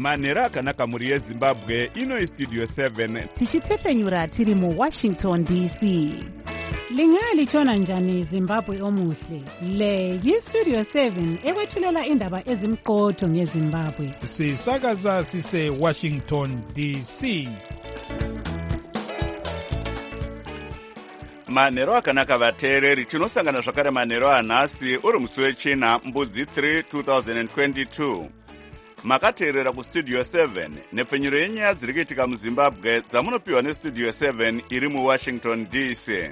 manhero akanaka mhuri yezimbabwe. Ino istudio 7 tichitefenyura tiri muwashington dc. Lingalitshona njani Zimbabwe omuhle? Le yistudio 7 ekwethulela indaba ezimqotho ngeZimbabwe. Sisakaza sise Washington DC. manhero akanaka vateereri. Tinosangana zvakare manhero anhasi uri musi wechina mbudzi 3 2022. Makateerera kustudio 7 nepfenyuro yenyaya dziri kuitika muzimbabwe dzamunopiwa nestudio 7 iri muwashington dc.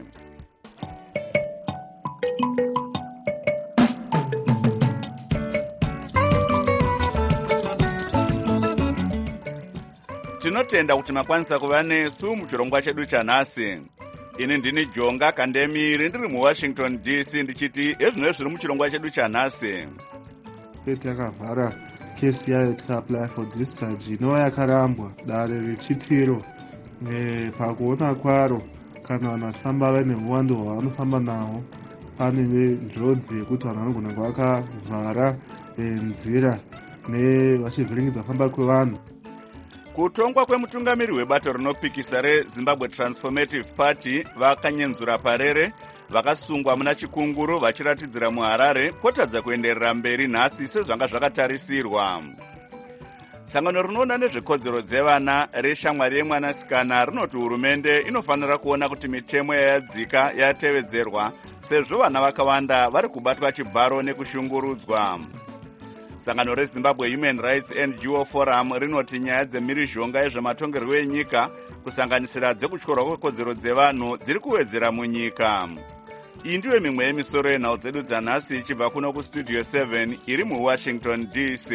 Tinotenda kuti makwanisa kuva nesu muchirongwa chedu chanhasi. Ini ndini Jonga Kandemiri ndiri muwashington dc ndichiti ezvino zviri muchirongwa chedu chanhasi. Takavhara kesi yayo tikaapply for discharge inova yakarambwa dare rechitiro. Pakuona kwaro kana vanhu vachifamba vaine uwandu hwavanofamba nawo pane njodzi yekuti vanhu vanogona kuvakavhara nzira vachivhiringidza kufamba kwevanhu. Kutongwa kwemutungamiri webato rinopikisa reZimbabwe Transformative Party vakanyenzura parere vakasungwa muna chikunguru vachiratidzira muHarare kwotadza kuenderera mberi nhasi sezvanga zvakatarisirwa. Sangano rinoona nezvekodzero dzevana reshamwari yemwanasikana rinoti hurumende inofanira kuona kuti mitemo yayadzika yatevedzerwa sezvo vana vakawanda vari kubatwa chibharo nekushungurudzwa. Sangano reZimbabwe Human Rights NGO Forum rinoti nyaya dzemhirizhonga yezvematongerwo enyika kusanganisira dzekutyorwa kwekodzero dzevanhu dziri kuwedzera munyika. Iyi ndiyo mimwe yemisoro yenhau dzedu dzanhasi ichibva kuno kustudio 7 iri muwashington dc.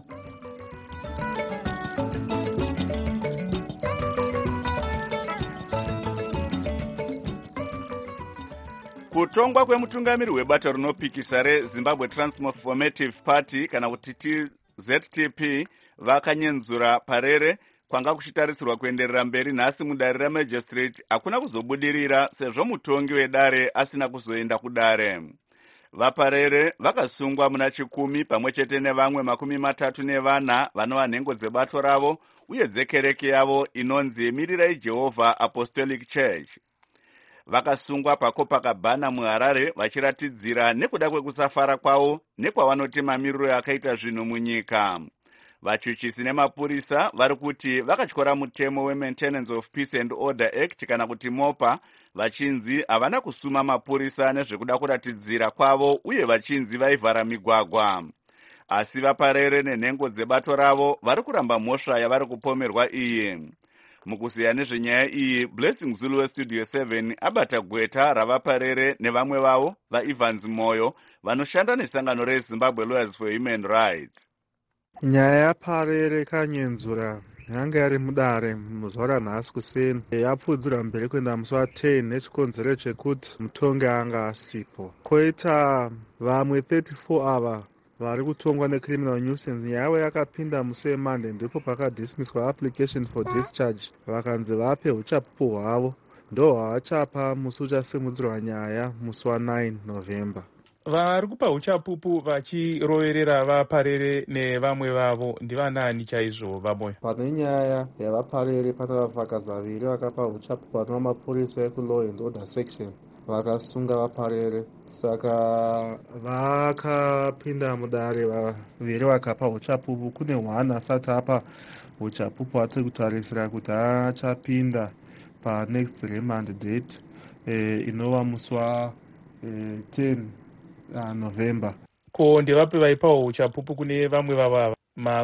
Kutongwa kwemutungamiri webato rinopikisa reZimbabwe Transformative Party kana kuti ZTP vakanyenzura parere kwanga kuchitarisirwa kuenderera mberi nhasi mudare ramagistrate hakuna kuzobudirira sezvo mutongi wedare asina kuzoenda kudare. Vaparere vakasungwa muna 10 pamwe chete nevamwe 34 vanova nhengo dzebato ravo uye dzekereke yavo inonzi Mirirai Jehovah Apostolic Church. Vakasungwa paCopacabana muHarare vachiratidzira nekuda kwekusafara kwavo nekwavanoti mamiriro akaita zvinhu munyika. Vachuchisi nemapurisa vari kuti vakatyora mutemo weMaintenance of Peace and Order Act kana kuti MOPA vachinzi havana kusuma mapurisa nezvekuda kuratidzira kwavo uye vachinzi vaivhara migwagwa. Asi vaparere nenhengo dzebato ravo vari kuramba mhosva yavari kupomerwa iyi. Mukusiya nezvenyaya iyi, Blessing Zulu westudio 7 abata gweta ravaparere nevamwe vavo vaEvans Moyo vanoshanda nesangano reZimbabwe Lawyers for Human Rights. Nyaya yaparere kanyenzura yanga yari mudare muzuva ranhasi kuseni yapfudzirwa mberi kuenda musi wa10 nechikonzero chekuti mutongi anga asipo. Koita vamwe 34 ava vari kutongwa necriminal nuisance. Nyaya yavo yakapinda musi weMonday ndipo pakadismisswa application for discharge vakanzi vape uchapupu hwavo ndo hwavachapa musi uchasimudzirwa nyaya musi wa9 November. Vari kupa uchapupu vachiroverera vaparere nevamwe vavo ndivanani chaizvo vamoyo? Pane nyaya yavaparere pane vafakazi vaviri vakapa uchapupu vanova mapurisa ekuLaw and Order section vakasunga vaparere. Saka vakapinda mudare vaviri vakapa uchapupu. Kune one asati apa uchapupu atiri kutarisira kuti achapinda panext remand date inova musi wa10 November. Ko ndevapi vaipawo uchapupu kune vamwe vava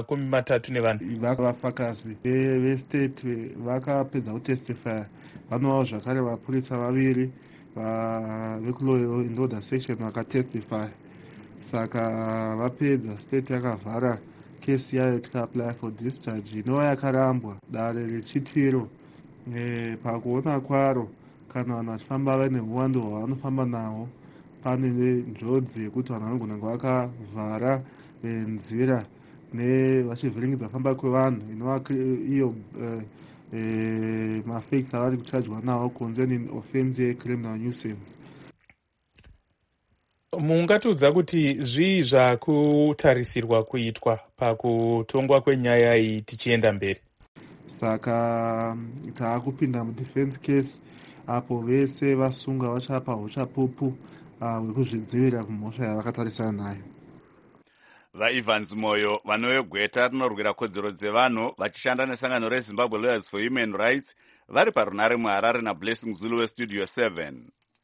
34? Vafakazi vestate vakapedza kutestifya vanovawo zvakare vapurisa vaviri vekuLaw and Order section vakatestify. Saka vapedza state yakavhara kesi yayo tikaapply for discharge inova yakarambwa dare rechitiro. Pakuona kwaro kana vanhu vachifamba vaine uwandu hwavanofamba nawo pane njodzi yekuti vanhu vanogona vakavhara nzira vachivhiringidza kufamba kwevanhu inova iyo mafacts avari kuchajwa nawo concerning offense yecriminal nuisance. Mungatiudza kuti zvii zvakutarisirwa kuitwa pakutongwa kwenyaya iyi tichienda mberi? Saka taakupinda mudefense case apo vese vasunga vachapa uchapupu hwekuzvidzivirira kumhosva yavakatarisana nayo. VaEvans Moyo, vanovegweta rinorwira kodzero dzevanhu vachishanda nesangano reZimbabwe Lawyers for Human Rights, vari parunare muHarare naBlessing Zulu weStudio 7.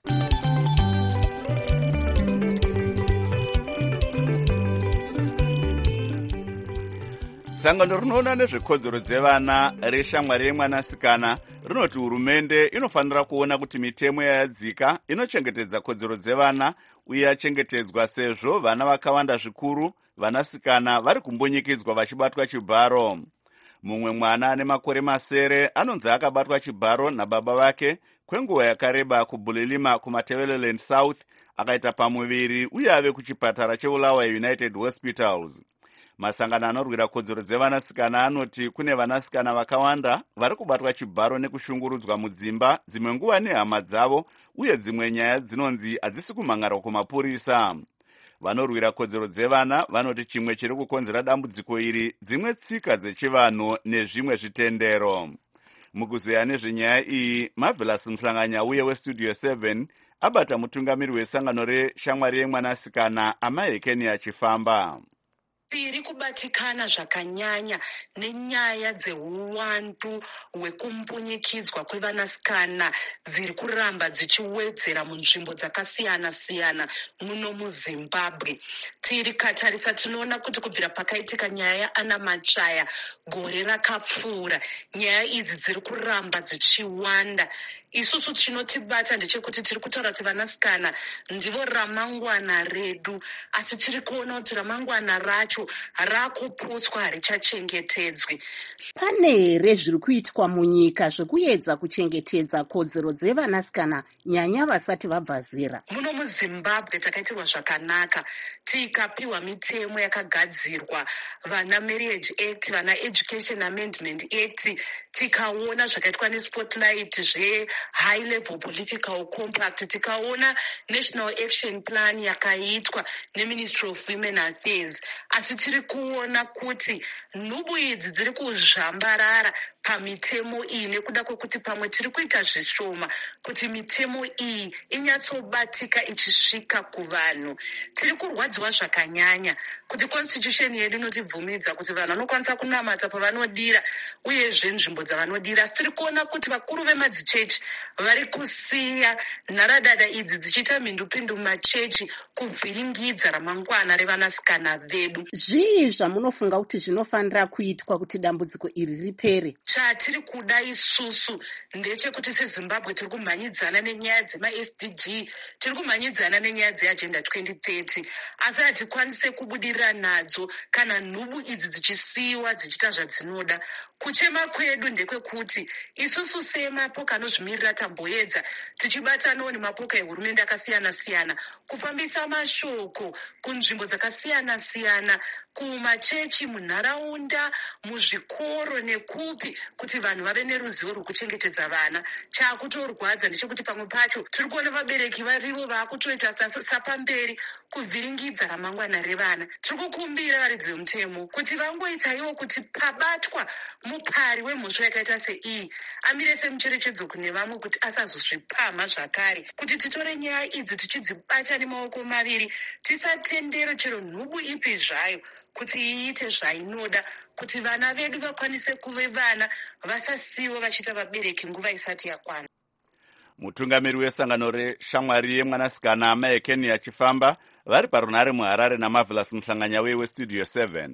Sangano rinoona nezvekodzero dzevana reshamwari yemwanasikana rinoti hurumende inofanira kuona kuti mitemo yayadzika inochengetedza kodzero dzevana uye yachengetedzwa, sezvo vana vakawanda zvikuru vanasikana vari kumbunyikidzwa vachibatwa chibharo. Mumwe mwana ane makore masere anonzi akabatwa chibharo nababa vake kwenguva yakareba kuBulilima kuMatabeleland South, akaita pamuviri uye ave kuchipatara cheBulawayo United Hospitals. Masangano anorwira kodzero dzevanasikana anoti kune vanasikana vakawanda vari kubatwa chibharo nekushungurudzwa mudzimba, dzimwe nguva nehama dzavo, uye dzimwe nyaya dzinonzi hadzisi kumhangarwa kumapurisa. Vanorwira kodzero dzevana vanoti chimwe chiri kukonzera dambudziko iri dzimwe tsika dzechivanhu nezvimwe zvitendero. Mukuzeya nezvenyaya iyi, Marvelous Mhlanganya uye weStudio 7 abata mutungamiri wesangano reshamwari yemwanasikana Amahekeni achifamba. Tiri kubatikana zvakanyanya nenyaya dzeuwandu hwekumbunyikidzwa kwevanasikana dziri kuramba dzichiwedzera munzvimbo dzakasiyana-siyana muno muZimbabwe. Tiri katarisa tinoona kuti kubvira pakaitika nyaya yaAna Machaya gore rakapfuura, nyaya idzi dziri kuramba dzichiwanda. Isusu chinotibata ndechekuti tiri kutaura kuti vanasikana ndivo ramangwana redu, asi tiri kuona kuti ramangwana racho rakuputswa, harichachengetedzwi. Pane here zviri kuitwa munyika zvekuedza kuchengetedza kodzero dzevanasikana nyanya vasati vabva zera? Muno muZimbabwe takaitirwa zvakanaka, tikapiwa mitemo yakagadzirwa, vana Marriage Act, vana Education Amendment Act, tikaona zvakaitwa neSpotlight zve-High Level Political Compact, tikaona National Action Plan yakaitwa neMinistry of Women Affairs. Asi tiri kuona kuti nhubu idzi dziri kuzvambarara pamitemo iyi nekuda kwekuti pamwe tiri kuita zvishoma kuti mitemo iyi inyatsobatika ichisvika kuvanhu. Tiri kurwadziwa zvakanyanya kuti constitution yedu inotibvumidza kuti vanhu vanokwanisa kunamata pavanodira uyezve nzvimbo dzavanodira. Asi tiri kuona kuti vakuru vemadzichechi vari kusiya nharadada idzi dzichiita mhindupindu mumachechi kuvhiringidza ramangwana revanasikana vedu. Zvii zvamunofunga kuti zvinofanira kuitwa kuti dambudziko iri ripere? Chatiri kuda isusu ndechekuti seZimbabwe tiri kumhanyidzana nenyaya dzema-SDG, tiri kumhanyidzana nenyaya dzeAgenda 2030, asi hatikwanise kubudirira nadzo kana nhubu idzi dzichisiyiwa dzichiita zvadzinoda. Kuchema kwedu ndekwekuti isusu semapoka anozvimirira tamboedza tichibatanawo nemapoka ehurumende akasiyana-siyana kufambisa mashoko kunzvimbo dzakasiyana-siyana, kumachechi, munharaunda, muzvikoro nekupi, kuti vanhu vave neruzivo rwekuchengetedza vana. Chakutorwadza ndechekuti pamwe pacho tiri kuona vabereki varivo vaakutoita sapamberi kuvhiringidza ramangwana revana. Tiri kukumbira varidzi vemutemo kuti vangoitaiwo kuti pabatwa mupari wemhosva yakaita seiyi amire semucherechedzo kune vamwe kuti asazozvipamha zvakare, kuti titore nyaya idzi tichidzibata nemaoko maviri, tisatendere chero nhubu ipi zvayo kuti iite zvainoda, kuti vana vedu vakwanise kuve vana, vasasiyiwe vachiita vabereki nguva isati yakwana. Mutungamiri wesangano reshamwari yemwanasikana Amahekeni achifamba vari parunare muHarare naMarvelous Mhlanganya weStudio 7.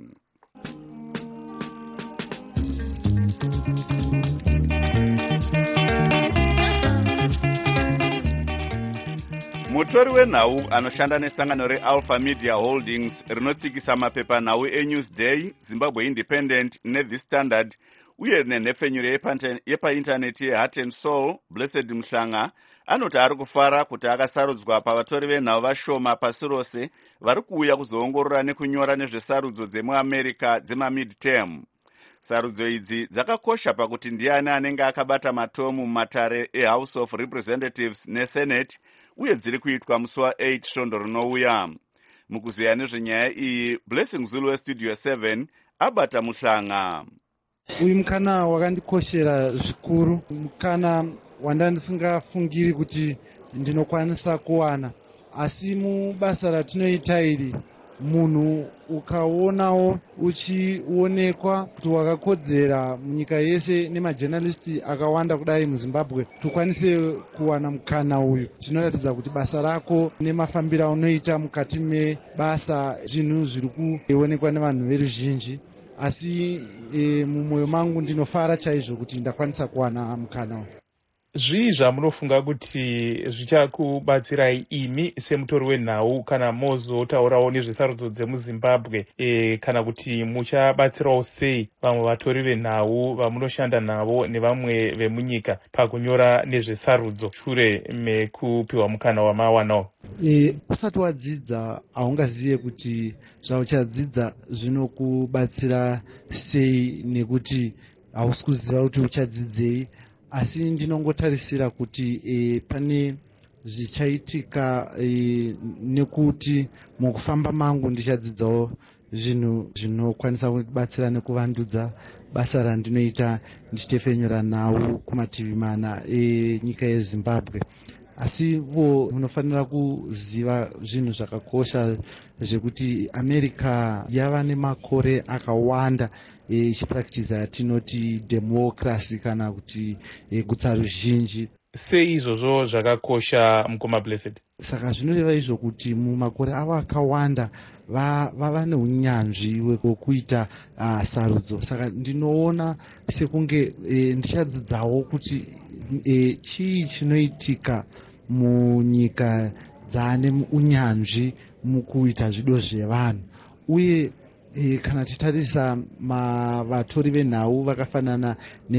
Mutori wenhau anoshanda nesangano reAlpha Media Holdings rinotsikisa mapepanhau eNewsday, Zimbabwe Independent neThe Standard uye nenhefenyuro yepaindaneti yeHeart and Soul, Blessed Mhlanga, anoti ari kufara kuti akasarudzwa pavatori venhau vashoma pasi rose vari kuuya kuzoongorora nekunyora nezvesarudzo dzemuamerica dzemamidterm. Sarudzo idzi dzakakosha pakuti ndiani anenge akabata matomu mumatare eHouse of Representatives neSenate, uye dziri kuitwa musi wa8 svondo rinouya. Mukuzeya nezvenyaya iyi, Blessing Zulu weStudio 7 abata muhlanga. Uyu mukana wakandikoshera zvikuru, mukana wandandisingafungiri kuti ndinokwanisa kuwana, asi mubasa ratinoita iri munhu ukaonawo uchionekwa kuti wakakodzera munyika yese nemajenalisti akawanda kudai muZimbabwe, tukwanise kuwana mukana uyu, zvinoratidza kuti basa rako nemafambiro aunoita mukati mebasa zvinhu zviri kuonekwa nevanhu veruzhinji. Asi mumwoyo mangu ndinofara chaizvo kuti ndakwanisa kuwana mukana uyu. Zvii zvamunofunga kuti zvichakubatsirai imi semutori wenhau kana mozotaurawo nezvesarudzo dzemuZimbabwe, kana kuti muchabatsirawo sei vamwe vatori venhau vamunoshanda navo nevamwe vemunyika pakunyora nezvesarudzo shure mekupiwa mukana wamawanawo? Usati wadzidza haungazive kuti zvauchadzidza zvinokubatsira sei, nekuti hausi kuziva kuti uchadzidzei. Asi ndinongotarisira kuti pane zvichaitika, nekuti mukufamba mangu ndichadzidzawo zvinhu zvinokwanisa kubatsira nekuvandudza basa randinoita ndichitefenyura nhau kumativi mana enyika yeZimbabwe. Asi vo munofanira kuziva zvinhu zvakakosha zvekuti America yava nemakore akawanda ichipractice yatinoti democracy kana kuti gutsa ruzhinji. Sei izvozvo zvakakosha mukoma Blessed? Saka zvinoreva izvo kuti mumakore avo akawanda vava neunyanzvi hwekuita sarudzo. Saka ndinoona sekunge ndichadzidzawo kuti chii chinoitika munyika dzane unyanzvi mukuita zvido zvevanhu, uye kana titarisa vatori venhau vakafanana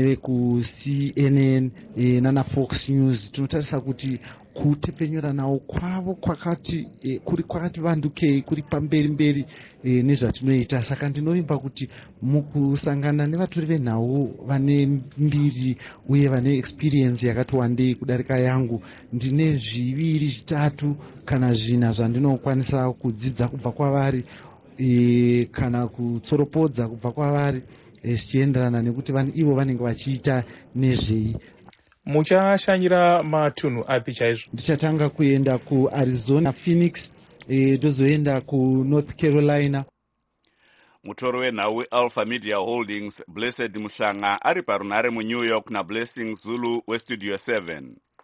nevekuCNN nana Fox News, tinotarisa kuti kutepenyura nawo kwavo kwakati vandukei, kuri pamberi mberi nezvatinoita. Saka ndinovimba kuti mukusangana nevatori venhau vane mbiri uye vane experience yakati wandei kudarika yangu, ndine zviviri zvitatu kana zvina zvandinokwanisa kudzidza kubva kwavari, kana kutsoropodza kubva kwavari, zvichienderana nekuti ivo vanenge vachiita nezvei. Muchashanyira matunhu api chaizvo? Ndichatanga kuenda kuArizona, Phoenix, ndozoenda kuNorth Carolina. Mutoro wenhau weAlpha Media Holdings Blessed Muhlanga ari parunhare muNew York naBlessing Zulu weStudio 7.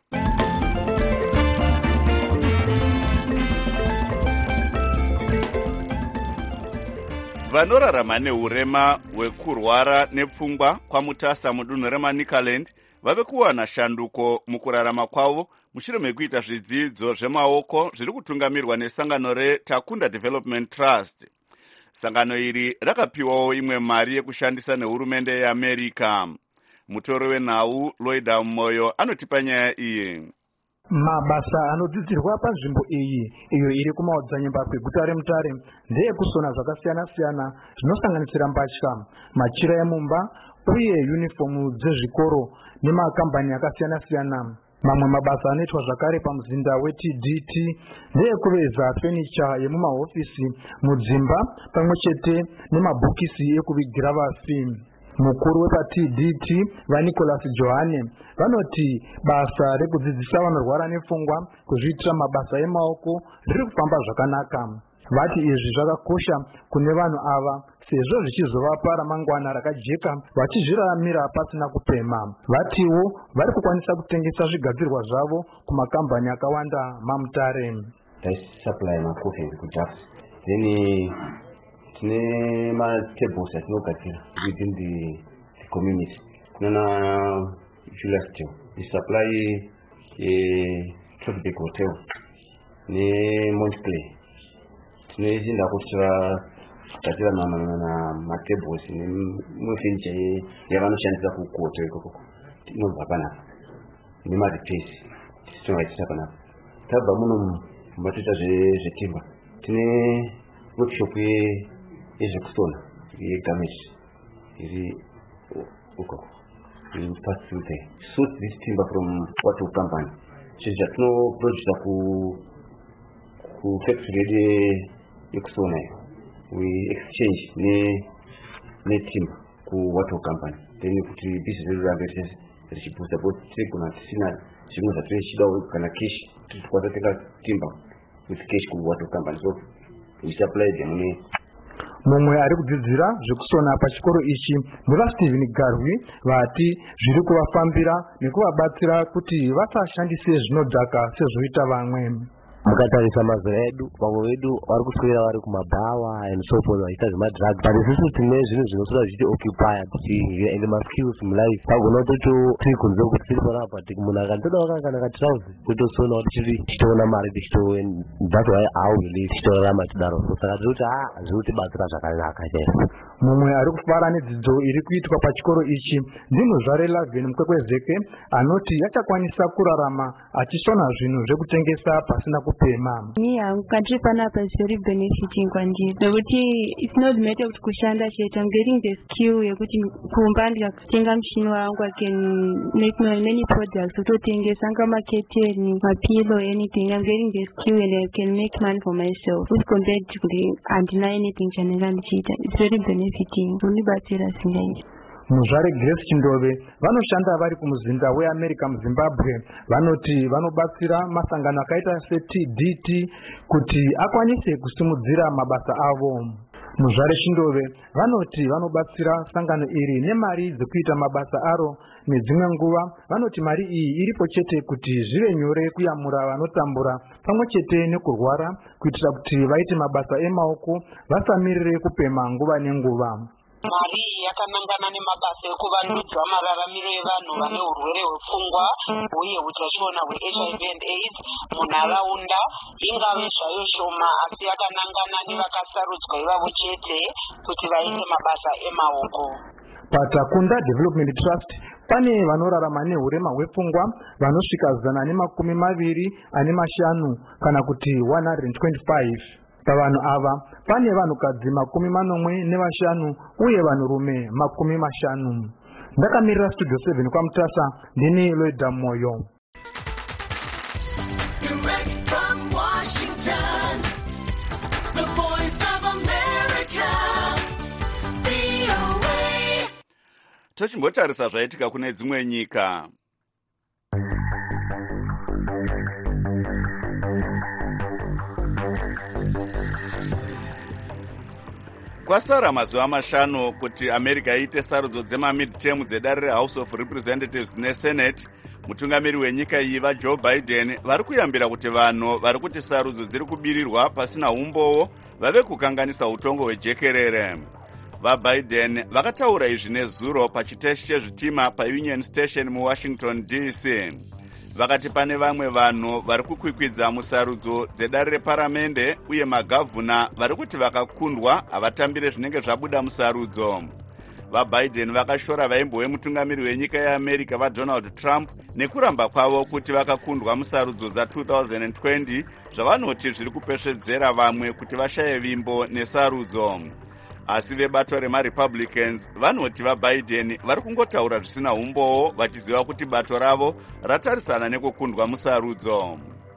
Vanorarama neurema hwekurwara nepfungwa kwamutasa mudunhu reManicaland vave kuwana shanduko mukurarama kwavo mushure mekuita zvidzidzo zvemaoko zviri kutungamirwa nesangano reTakunda Development Trust. Sangano iri rakapiwawo imwe mari yekushandisa nehurumende yeAmerica. Mutori wenhau Loida Moyo anotipa nyaya iyi. Mabasa anodzidzirwa panzvimbo iyi iyo iri kumaodzanyemba kweguta reMutare ndeekusona zvakasiyana-siyana zvinosanganisira mbatya, machira emumba uye yunifomu dzezvikoro nemakambani akasiyana-siyana. Mamwe mabasa anoitwa zvakare pamuzinda weTDT ndeekuveza fenicha yemumahofisi, mudzimba pamwechete nemabhokisi ekuvigira vasi. Mukuru wepaTDT vaNicholas Johane vanoti basa rekudzidzisa vanorwara nepfungwa kuzviitira mabasa emaoko riri kufamba zvakanaka. Vati izvi zvakakosha kune vanhu ava sezvo zvichizovapa ramangwana rakajeka vachizviramira pasina kupema. Vatiwo vari kukwanisa kutengesa zvigadzirwa zvavo kumakambani akawanda maMutare. Supply makofi kuJax. Then tine matables atinogadzira within the community. Kuna Julius Teo. We supply Tropic Hotel ne Montclair. Tinoenda kugadzira matables nemufenicha yavanoshandisa kuhotel ikoko. Inobva panapa nemarepairs tinovaitisa panapa. Tabva muno matoita zvetimba. Tine workshop yezvekusona yegamage iri ukoko. We pass through there. Source this timber from Watu company. Chija tuno producer ku factory yekusona. We exchange ne timber ku Watu company. Then kuti business revenue richipusa both kuna sina chimwe zvatinoshida kana cash tikwatateka timber with cash ku Watu company. So we supply them ne mumwe ari kudzidzira zvekusona pachikoro ichi ndevaSteven Garwi vati zviri kuvafambira nekuvabatsira kuti vasashandise zvinodhaka sezvoita vamwe. Mukatarisa mazera edu vamwe vedu vari kuswera vari kumabhawa and so forth vachiita zvemadrug, but isusu tine zvinhu zvinoswera zvichiti occupy ende maskills mulife tagona tiri kunze kuti tiri panapa munhu akandodawo kana katrauzi kutosona kuti chiri tichitoona mari that's why how we live tichitorarama tidaro. Saka tiri kuti zviri kutibatsira zvakanaka chaizvo. Mumwe ari kufara nedzidzo iri kuitwa pachikoro ichi ndimuzvare Laven Mukwekwezeke anoti achakwanisa kurarama achisona zvinhu zvekutengesa pasina kupema. Country panapa is very benefiting kwandiri nokuti it's not matter kuti kushanda chete. I'm getting the skill yekuti kumba ndikakutenga muchini wangu I can make many products kutotengesa anga maketeni mapilo anything. I'm getting the skill and I can make money for myself with compared to the andina anything chanenga ndichiita. It's very benefiting unibatsira singaiti. Muzvare Grace Chindove vanoshanda vari kumuzinda weAmerica muZimbabwe vanoti vanobatsira masangano akaita seTDT kuti akwanise kusimudzira mabasa avo. Muzvare Chindove vanoti vanobatsira sangano iri nemari dzekuita mabasa aro nedzimwe nguva vanoti mari iyi iripo chete kuti zvive nyore kuyamura vanotambura pamwe chete nekurwara kuitira kuti vaite mabasa emaoko vasamirire kupema nguva nenguva. Mari yakanangana nemabasa ekuvandudza mararamiro evanhu vane urwere hwepfungwa uye utachiona hweHIV and AIDS munharaunda ingave zvayo shoma asi yakanangana nevakasarudzwa ivavo chete kuti vaite mabasa emaoko. Patakunda Development Trust pane vanorarama nehurema hwepfungwa vanosvika 125 kana kuti 125. Pavanhu ava pane vanhukadzi 45 uye vanhurume 50. Ndakamirira Studio 7 kwaMutasa ndini Loida Moyo. Direct from Washington, the voice of America, VOA. Tochimbotarisa zvaitika kune dzimwe nyika. Kwasara mazuva 5 kuti America iite sarudzo dzemamidterm dzedare reHouse of Representatives neSenate. Mutungamiri wenyika iyi vaJoe Biden vari kuyambira kuti vanhu vari kuti sarudzo dziri kubirirwa pasina umbowo vave kukanganisa utongo hwejekerere. VaBiden vakataura izvi nezuro pachiteshi chezvitima paUnion Station muWashington DC. Vakati pane vamwe vanhu vari kukwikwidza musarudzo dzedare reparamende uye magavhuna vari kuti vakakundwa havatambire zvinenge zvabuda musarudzo. VaBiden vakashora vaimbo wemutungamiri wenyika yeAmerica vaDonald Trump nekuramba kwavo kuti vakakundwa musarudzo dza2020 zvavanoti zviri kupesvedzera vamwe kuti vashaye vimbo nesarudzo. Asi vebato remaRepublicans vanoti vaBiden vari kungotaura zvisina umbowo vachiziva kuti bato ravo ratarisana nekukundwa musarudzo.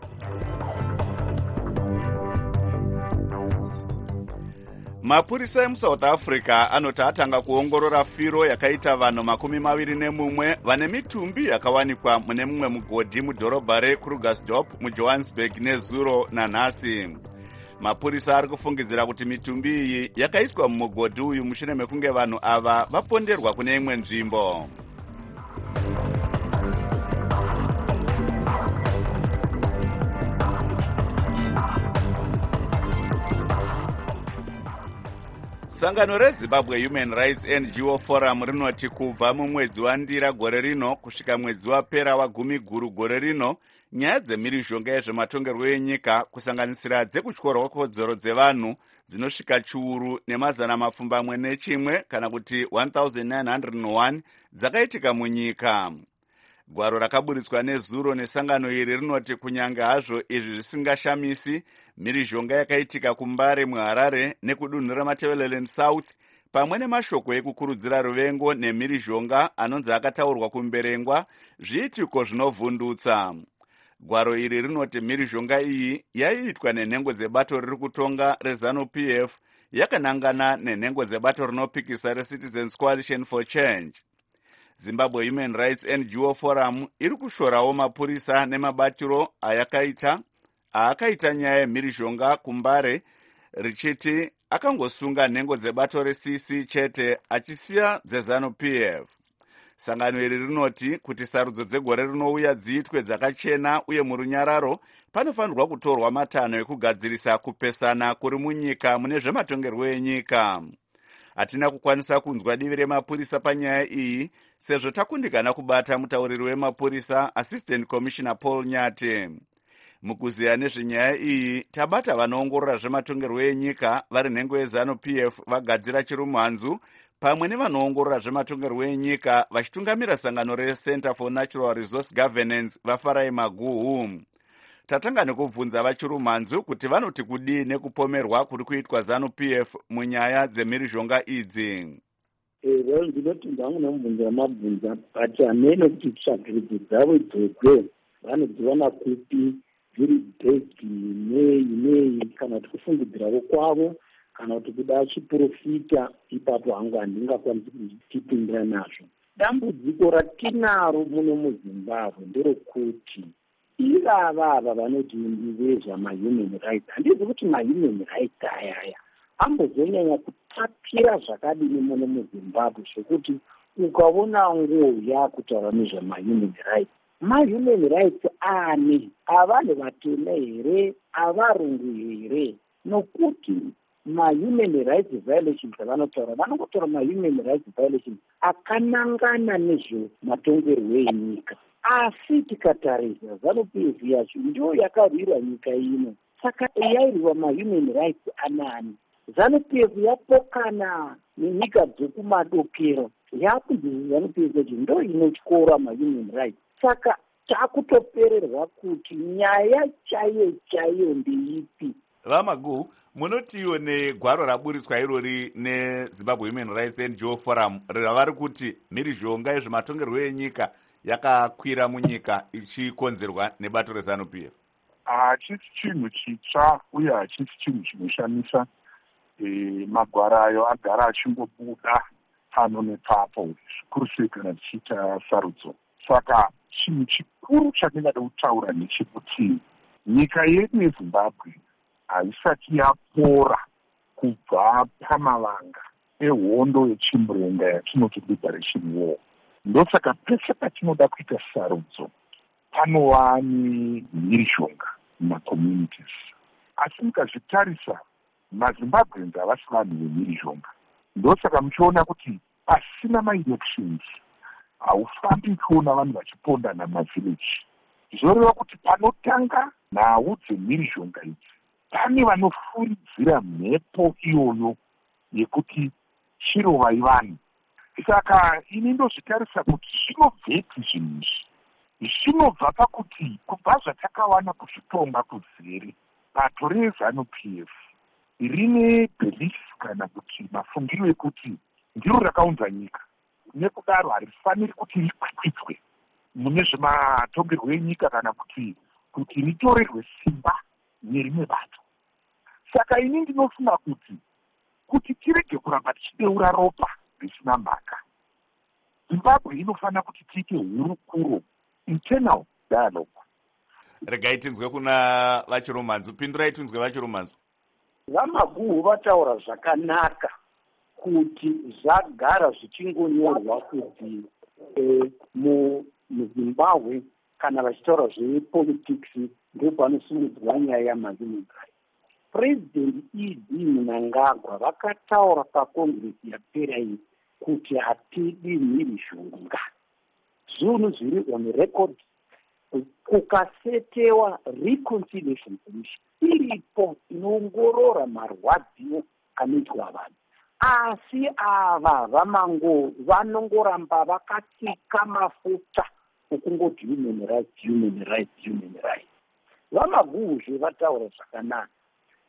Mapurisa emuSouth Africa anoti atanga kuongorora firo yakaita vanhu 21 vane mitumbi yakawanikwa mune mumwe mugodhi mudhorobha reKrugersdorp muJohannesburg nezuro nanhasi. Mapurisa ari kufungidzira kuti mitumbi iyi yakaiswa mumugodhi uyu mushure mekunge vanhu ava vaponderwa kune imwe nzvimbo. Sangano reZimbabwe Human Rights NGO Forum rinoti kubva mumwedzi waNdira gore rino kusvika mwedzi wapera waGumiguru gore rino, nyaya dzemhirizhonga yezvematongerwo enyika kusanganisira dzekutyorwa kodzero dzevanhu dzinosvika chiuru nemazana mapfumbamwe nechimwe kana kuti 1901 dzakaitika munyika. Gwaro rakaburitswa nezuro nesangano iri rinoti kunyange hazvo izvi zvisingashamisi, mhirizhonga yakaitika kuMbare muHarare nekudunhu reMatabeleland South pamwe nemashoko ekukurudzira ruvengo nemhirizhonga anonzi akataurwa kumberengwa zviitiko zvinovhundutsa. Gwaro iri rinoti mhirizhonga iyi yaiitwa nenhengo dzebato riri kutonga reZANU-PF yakanangana nenhengo dzebato rinopikisa reCitizens Coalition for Change. Zimbabwe Human Rights NGO Forum iri kushorawo mapurisa nemabatiro aakaita nyaya yemhirizhonga kumbare, richiti akangosunga nhengo dzebato reCC chete achisiya dzeZANU-PF. Sangano iri rinoti kuti sarudzo dzegore rinouya dziitwe dzakachena uye murunyararo panofanirwa kutorwa matanho ekugadzirisa kupesana kuri munyika mune zvematongerwo enyika. Hatina kukwanisa kunzwa divi remapurisa panyaya iyi sezvo takundikana kubata mutauriri wemapurisa Assistant Commissioner Paul Nyati. Mukuziya nezvenyaya iyi tabata vanoongorora zvematongerwo enyika vari nhengo yeZANU-PF vagadzira chirumhanzu pamwe nevanoongorora zvematongerwo enyika vachitungamira sangano reCenter for Natural Resource Governance vaFarai Maguhu. Tatanga nekubvunza vachirumhanzu kuti vanoti kudii nekupomerwa kuri kuitwa ZANU-PF munyaya dzemhirizhonga idzi. Ndinoti ndamunomubvunza mabvunza but hamene kuti tsvagiridzi dzavo idzodzo vanodziwana kupi dziri bhegi nei kana kuti kufungidzirawo kwavo kana kuti kuda chiprofita, ipapo hangu handingakwanisi kuchipindira nazvo. Dambudziko ratinaro muno muZimbabwe nderokuti ivava vanoti vezvamahuman rights, handizi kuti mahuman rights ayaya ambozonyanya kutapira zvakadini muno muZimbabwe zvekuti ukaona nguo yakutaura nezvamahuman rights, mahuman rights ani avanhu vatema here, avarungu here? Nokuti mahuman rights violations avanotaura vanongotaura mahuman rights violations akanangana nezvematongerwo enyika. Asi tikatarisa ZANU-PF yacho ndiyo yakarwirwa nyika ino, saka yairwa mahuman rights anani? ZANU-PF yapokana nenyika dzokumadokero, yakunzi ZANU-PF yacho ndo inotyora mahuman rights. Saka takutopererwa kuti nyaya chaiyo ndeipi? VaMaguhu, munotiwo negwaro raburitswa irori neZimbabwe Human Rights NGO Forum ravari kuti mhirizhonga yezvematongerwo enyika yakakwira munyika ichikonzerwa nebato reZANU-PF. Hachisi chinhu chitsva uye hachisi chinhu chinoshamisa. Magwaro ayo agara achingobuda pano nepapo, zvikuru sei kana tichiita sarudzo. Saka chinhu chikuru chandingada kutaura ndechekuti nyika yedu yeZimbabwe haisati yapora kubva pamavanga ehondo yechimurenga yatinoti liberation war. Ndosaka pese patinoda kuita sarudzo panova nemhirizhonga mumacommunities. Asi mukazvitarisa maZimbabweans havasi vanhu vemhirizhonga. Ndosaka muchiona kuti pasina maelections haufambi uchiona vanhu vachipondana mavhileji. Zvoreva kuti panotanga nhau dzemhirizhonga idzi pane vanofuridzira mhepo iyoyo yekuti chirovai vanhu. Saka ini ndozvitarisa kuti zvinobveti zvinhu izvi. Zvinobva pakuti kubva zvatakawana kuzvitonga kuzere bato reZANU-PF rine belief kana kuti mafungiro ekuti ndiro rakaunza nyika, nekudaro harifaniri kuti rikwikwidzwe mune zvematongerwo enyika kana kuti ritorerwe simba nerimwe bato. Saka ini ndinofunga kuti tirege kuramba tichideura ropa risina mhaka. Zimbabwe inofanira kuti tiite hurukuro, internal dialogue. Regai tinzwe kuna vachiromhanzu, pindurai tinzwe vachiromhanzu. VaMaguhu vataura zvakanaka kuti zvagara zvichingonyorwa kuti muZimbabwe kana vachitaura zvepolitics ndipo panosumudzwa nyaya yamahuman rights. President Idi Mnangagwa vakataura pakongresi yapera iyi kuti hatidi mhirizhonga. Zvinhu zviri on record. Kukasetewa reconciliation commission iripo inoongorora marwadziwo anoitwa vanhu. Asi ava vanongoramba vakatsika mafuta okungoti human rights. VaMaguhu vataura zvakanaka.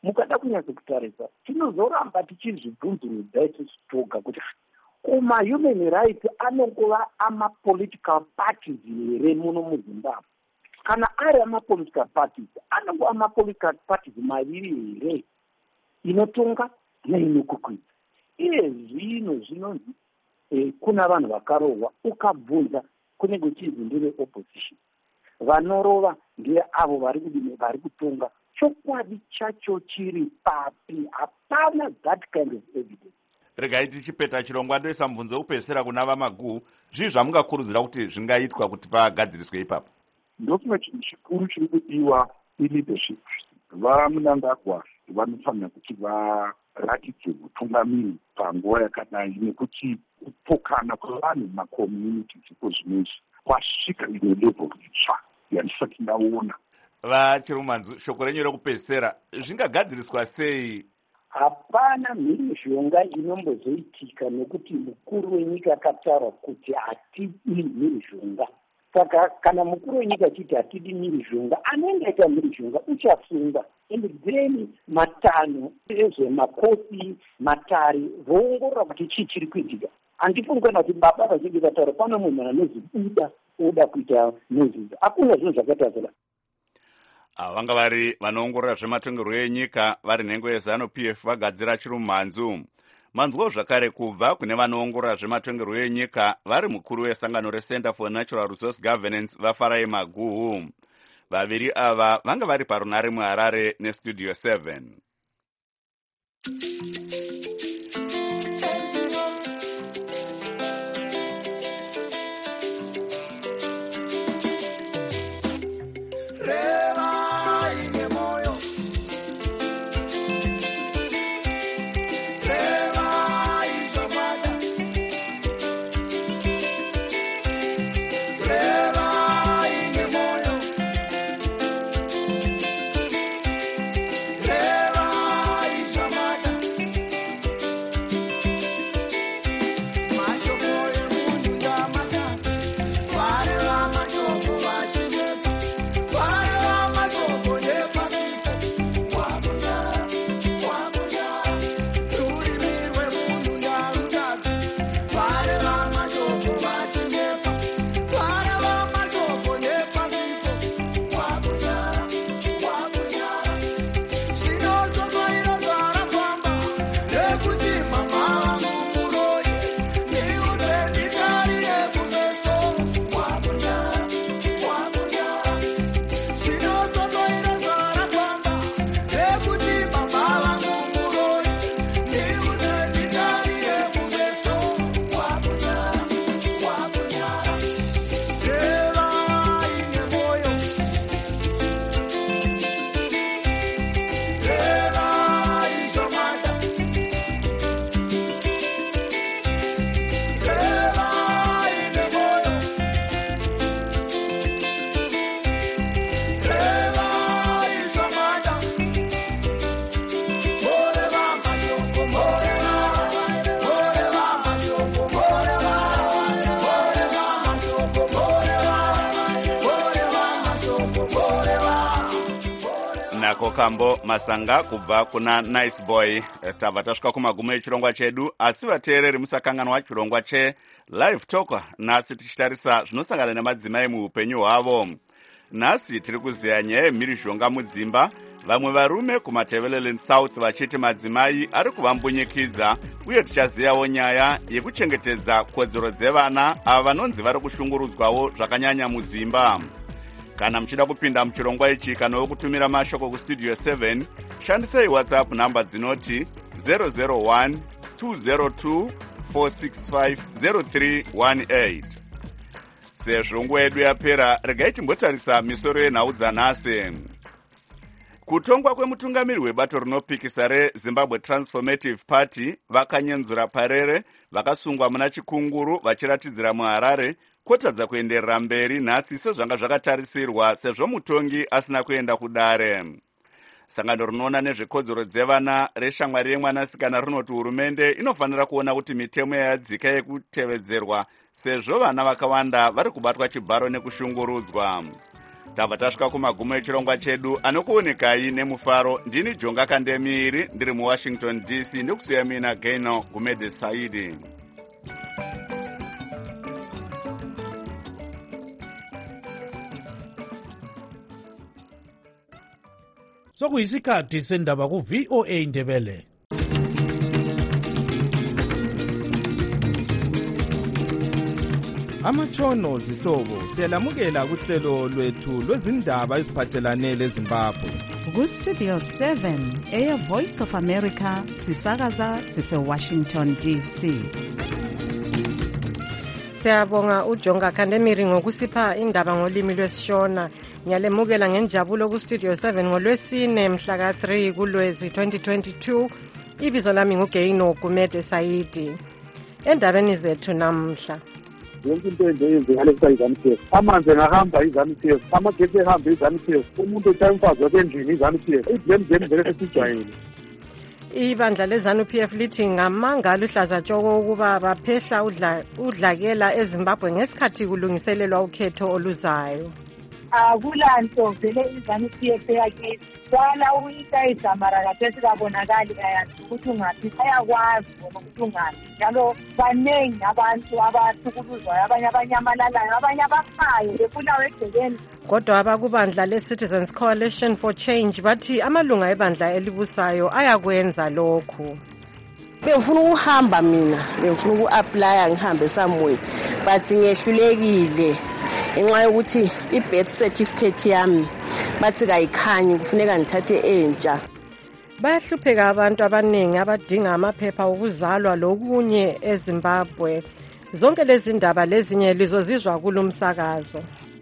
mukada kunyatsokutarisa tinozoramba tichizvibvunzurudza isusu toga kuti kuma-human rights anongova ama-political parties here muno muzimbabwe. Kana ari ama-political parties anongova ama-political parties maviri here, inotonga neinokukwidza. Iye zvinonzi kuna vanhu vakarohwa ukabvunza kunenge uchinzi ndeve opposition, vanorova ndiye avo vari kutonga. Chokwadi chacho chiri papi? Hapana that kind of evidence. Regai tichipeta chirongwa ndoisa mubvunzo upesera kuna vamaguhu, zvii zvamungakurudzira kuti zvingaitwa kuti pagadziriswe ipapo? Ndofunga chinhu chikuru chiri kudiwa ileadership. Vamunangagwa vanofanira kuti varatidze utungamiri panguva yakadai, nekuti kupokana kwevanhu mumakommunity ziko zvinoizvi kwasvika ine level itsva yandisati ndaona. Vachirumanzu, shoko renyu rekupesera zvingagadziriswa sei? Hapana mhirizhonga inombozoitika nekuti mukuru wenyika akataura kuti hatidi mhirizhonga. Saka kana mukuru wenyika achiti hatidi mhirizhonga, anenge aita mhirizhonga uchasungwa. And then matanho ezvemakosi matare voongorora kuti chii chiri kuitika. Handifungi kana kuti baba vachinge vataura pano munhu anozi oda kuita noises. Hakuna zvinhu zvakaita zera. Vanga vari vanoongorora zvematongerwo enyika vari nhengo yeZANU-PF vagadzira Chirumhanzu. Manzwawo zvakare kubva kune vanoongorora zvematongerwo enyika vari mukuru wesangano reCenter for Natural Resource Governance vaFarai Maguhu. Vaviri ava vanga vari parunare muHarare neStudio 7. Kambo Masanga kubva kuna Nice Boy. Tabva tasvika kumagumo echirongwa chedu, asi vateereri musakanganwa chirongwa cheLive Talk. Nhasi tichitarisa zvinosangana nemadzimai muupenyu hwavo. Nhasi tiri kuziya nyaya yemhirizhonga mudzimba, vamwe varume kuMatabeleland South vachiti madzimai ari kuvambunyikidza, uye tichaziyawo nyaya yekuchengetedza kodzero dzevana ava vanonzi vari kushungurudzwawo zvakanyanya mudzimba. Kana muchida kupinda muchirongwa ichi kana wokutumira mashoko kuStudio 7, shandisai WhatsApp namba dzinoti 001 202 465 0318. Sezvo nguva yedu yapera, regai timbotarisa misoro yenhau dzanhasi. Kutongwa kwemutungamiri webato rinopikisa reZimbabwe Transformative Party vakanyenzura parere vakasungwa muna Chikunguru vachiratidzira muHarare kotadza kuenderera mberi nhasi sezvanga zvakatarisirwa sezvo mutongi asina kuenda kudare. Sangano rinoona nezvekodzero dzevana reshamwari yemwanasikana rinoti hurumende inofanira kuona kuti mitemo yadzika yekutevedzerwa sezvo vana vakawanda vari kubatwa chibharo nekushungurudzwa. tabva tasvika kumagumo echirongwa chedu anokuonekai nemufaro. Ndini Jonga Kandemiri ndiri muWashington DC ndikusiya mina Gaino Gumede Saidi. Sokuyisikhathi sendaba ku-VOA Ndebele. Amatshono zihlobo siyalamukela kuhlelo lwethu lwezindaba eziphathelane leZimbabwe. Ku-Studio 7 Air Voice of America sisakaza sise-Washington DC. Siyabonga uJonga Kandemiri ngokusipha indaba ngolimi lwesishona. Ngiyalemukela ngenjabulo ku-Studio 7 ngolwesine mhla ka-3 kuLwezi 2022. Ibizo lami nguGaino Gumede Saidi. Endabeni zethu namhla. Yonke into eyenzekile ku-ZANU-PF, amanzi engahamba i-ZANU-PF, amagetsi ehamba i-ZANU-PF, umuntu eshaya umfazi wakendlini i-ZANU-PF, iblame vele sesijwayele. Ibandla leZANU-PF lithi ngamanga luhlaza tshoko ukuba baphehla udlakela eZimbabwe ngesikhathi kulungiselelwa ukhetho oluzayo. Akulanto vele iZANU-PF yakithi kwala ukuyitayisa mara kathesi kabonakali ayazi ukuthi ungaphi, ayakwazi ukuthi ungaphi. Njalo baningi abantu abahlukuluzwayo, abanye abanyamalalayo, abanye abaphayo bebulawa egcekeni. Kodwa abakubandla le-Citizens Coalition for Change bathi amalunga ebandla elibusayo ayakwenza lokhu. Bengifuna ukuhamba mina, bengifuna uku-aplya ngihambe somewhere but ngehlulekile ngenxa yokuthi i-birth certificate yami bathi kayikhanyi, kufuneka ngithathe entsha. Bayahlupheka abantu abaningi abadinga amaphepha okuzalwa lokunye eZimbabwe. Zonke lezi ndaba lezinye lizozizwa kulomsakazo.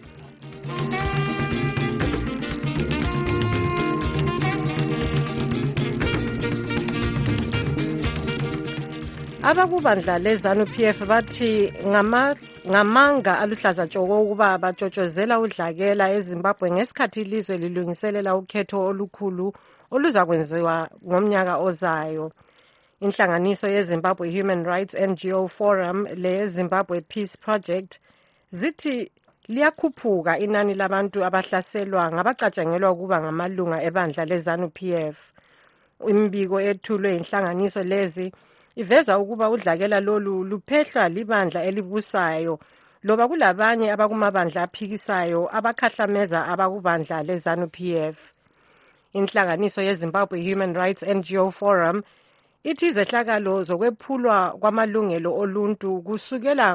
Abakubandla leZANU-PF bathi ngamanga aluhlaza tshoko ukuba batshotshozela udlakela eZimbabwe ngesikhathi ilizwe lilungiselela ukhetho olukhulu oluzakwenziwa ngomnyaka ozayo. Inhlanganiso yeZimbabwe Human Rights NGO Forum leZimbabwe Peace Project zithi liyakhuphuka inani labantu abahlaselwa ngabacatshangelwa ukuba ngamalunga ebandla leZANU-PF. Imbiko ethulwe inhlanganiso lezi iveza ukuba udlakela lolu luphehlwa libandla elibusayo loba kulabanye abakumabandla aphikisayo abakhahlameza abakubandla leZANU-PF. Inhlanganiso yeZimbabwe Human Rights NGO Forum ithi izehlakalo zokwephulwa kwamalungelo oluntu kusukela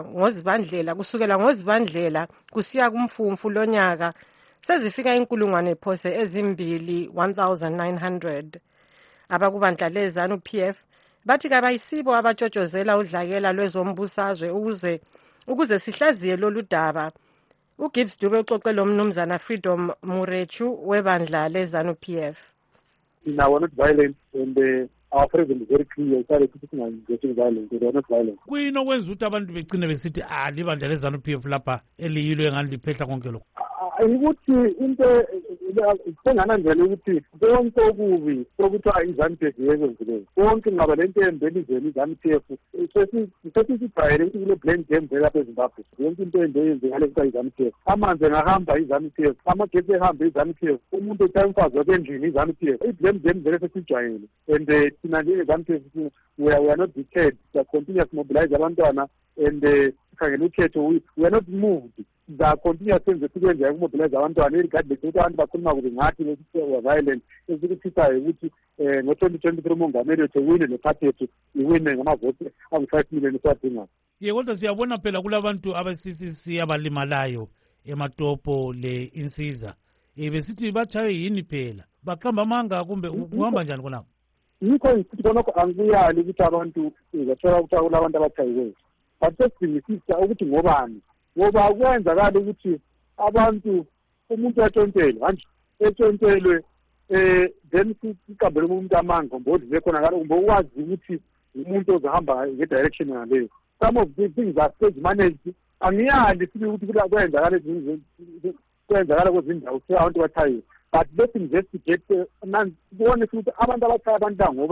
ngozibandlela kusiya kumfumfu lonyaka sezifika inkulungwane phose ezimbili 1900. Abakubandla leZANU-PF bathi kabayisibo abatshotshozela udlakela lwezombusazwe ukuze sihlaziye lolu daba. uGibbs Dube uxoxe lo mnumzana Freedom Murechu webandla leZANU-PF. Now we're not violent and our president is very clear. Sorry, getting violent. They are not violent. Kuyini okwenza ukuthi abantu begcine besithi libandla leZANU-PF lapha eliyilo engani liphehla konke lokho? Ukuthi into sengana njalo ukuthi konke okubi sokuthiwa iZANU-PF yekwenzileyo konke ngaba lento yembelizweni iZANU-PF sesisijwayele ukuthi kule blame game vele lapha eZimbabwe. Yonke into eyenzekile kuthiwa iZANU-PF, amanzi engahamba iZANU-PF, amagetsi ehamba iZANU-PF, umuntu eshaya umfazi wakendlini iZANU-PF, i-blame game vele sesijwayele. And thina njenge-ZANU-PF we are not deterred. We continue to mobilize abantwana and sikhangela ukhetho. We are not moved. Continue senze sikwenza ukumobilize abantwana regardless ukuthi abantu bakhuluma kuthi ngathi besiwa violent esikuthithayo ukuthi ngo-2023 umongameli wethu wine nephathi yethu iwine ngamavoti angu-5 million siwadingayo. Kodwa siyabona phela kulabantu aba-CCC abalimalayo ematopo le-insiza besithi batshaywe yini phela baqamba amanga kumbe kuhamba njani khonapho? Yikho ngithi khonokho angikuyali ukuthi abantu bathola ukuthi kulabantu abatshayiweyo but sesidingisisa ukuthi ngobani, ngoba kwenzakala ukuthi abantu umuntu yatshontshelwe etshontshelwe then siqambele umuntu amanga mbodle khona ngalo kumbe ukwazi ukuthi umuntu ozohamba ngedirection ngaleyo. Some of these things are stage managed. Angiyali sibe ukuthi kwenzakala kwenzakala kwezindawo abantu bathayiwe but let's investigate kubone ukuthi abantu abathaya abantu ngobani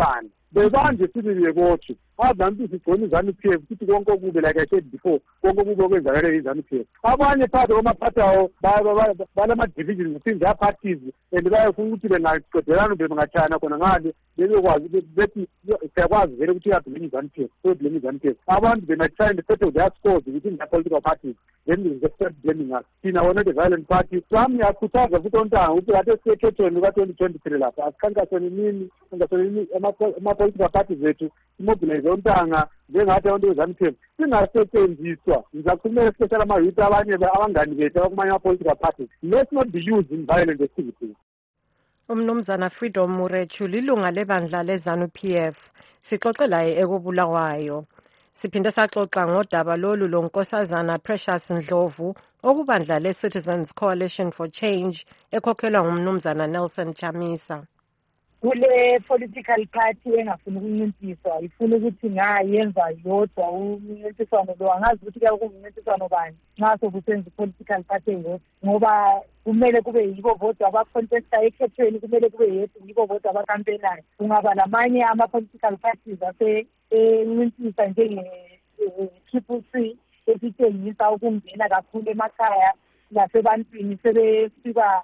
bebanje sibili yebotshwe abantu sigcona iZANU-PF futhi konke okube like I said before konke okube okwenzakala iZANU-PF abanye phakathi kwamaphathi awo balama-divisions within their parties and bayafuna ukuthi bengaqedelana bengatshayana khona ngale bebekwazi bethi siyakwazi vele ukuthi uyablame iZANU-PF uyablame iZANU-PF abantu they might try and settle their scores within their political parties then they start blaming us thina wona the violent party sami yakhuthaza futhi ontanga ukuthi kade siyekhethweni luka-2023 lapha asikhankaseni nini ama-political parties zethu imobilize ontanga njengathi abantu beZANU-PF singasetshenziswa ngizakhulumela especially ama-youth abanye abangani bethu abakumanye ama-political parties let's not be used in violent activities. Umnumzana Freedom Murechu lilunga lebandla leZANU-PF sixoxe laye ekubulawayo. Siphinde saxoxa ngodaba lolu lonkosazana Precious Ndlovu okubandla le-Citizens Coalition for Change ekhokhelwa ngumnumzana Nelson Chamisa. Kule political party engafuni ukuncintiswa ifuna ukuthi ngayenza yodwa umncintiswano lo angazi ukuthi ke kumncintiswano bani nxa sokusenza political party yodwa ngoba kumele kube yibo vodwa abacontesta ekhethweni kumele kube yibo vodwa abakampeyinayo kungaba lamanye ama-political parties asencintisa njenge-Triple C esitshengisa ukungena kakhulu emakhaya nasebantwini sebefika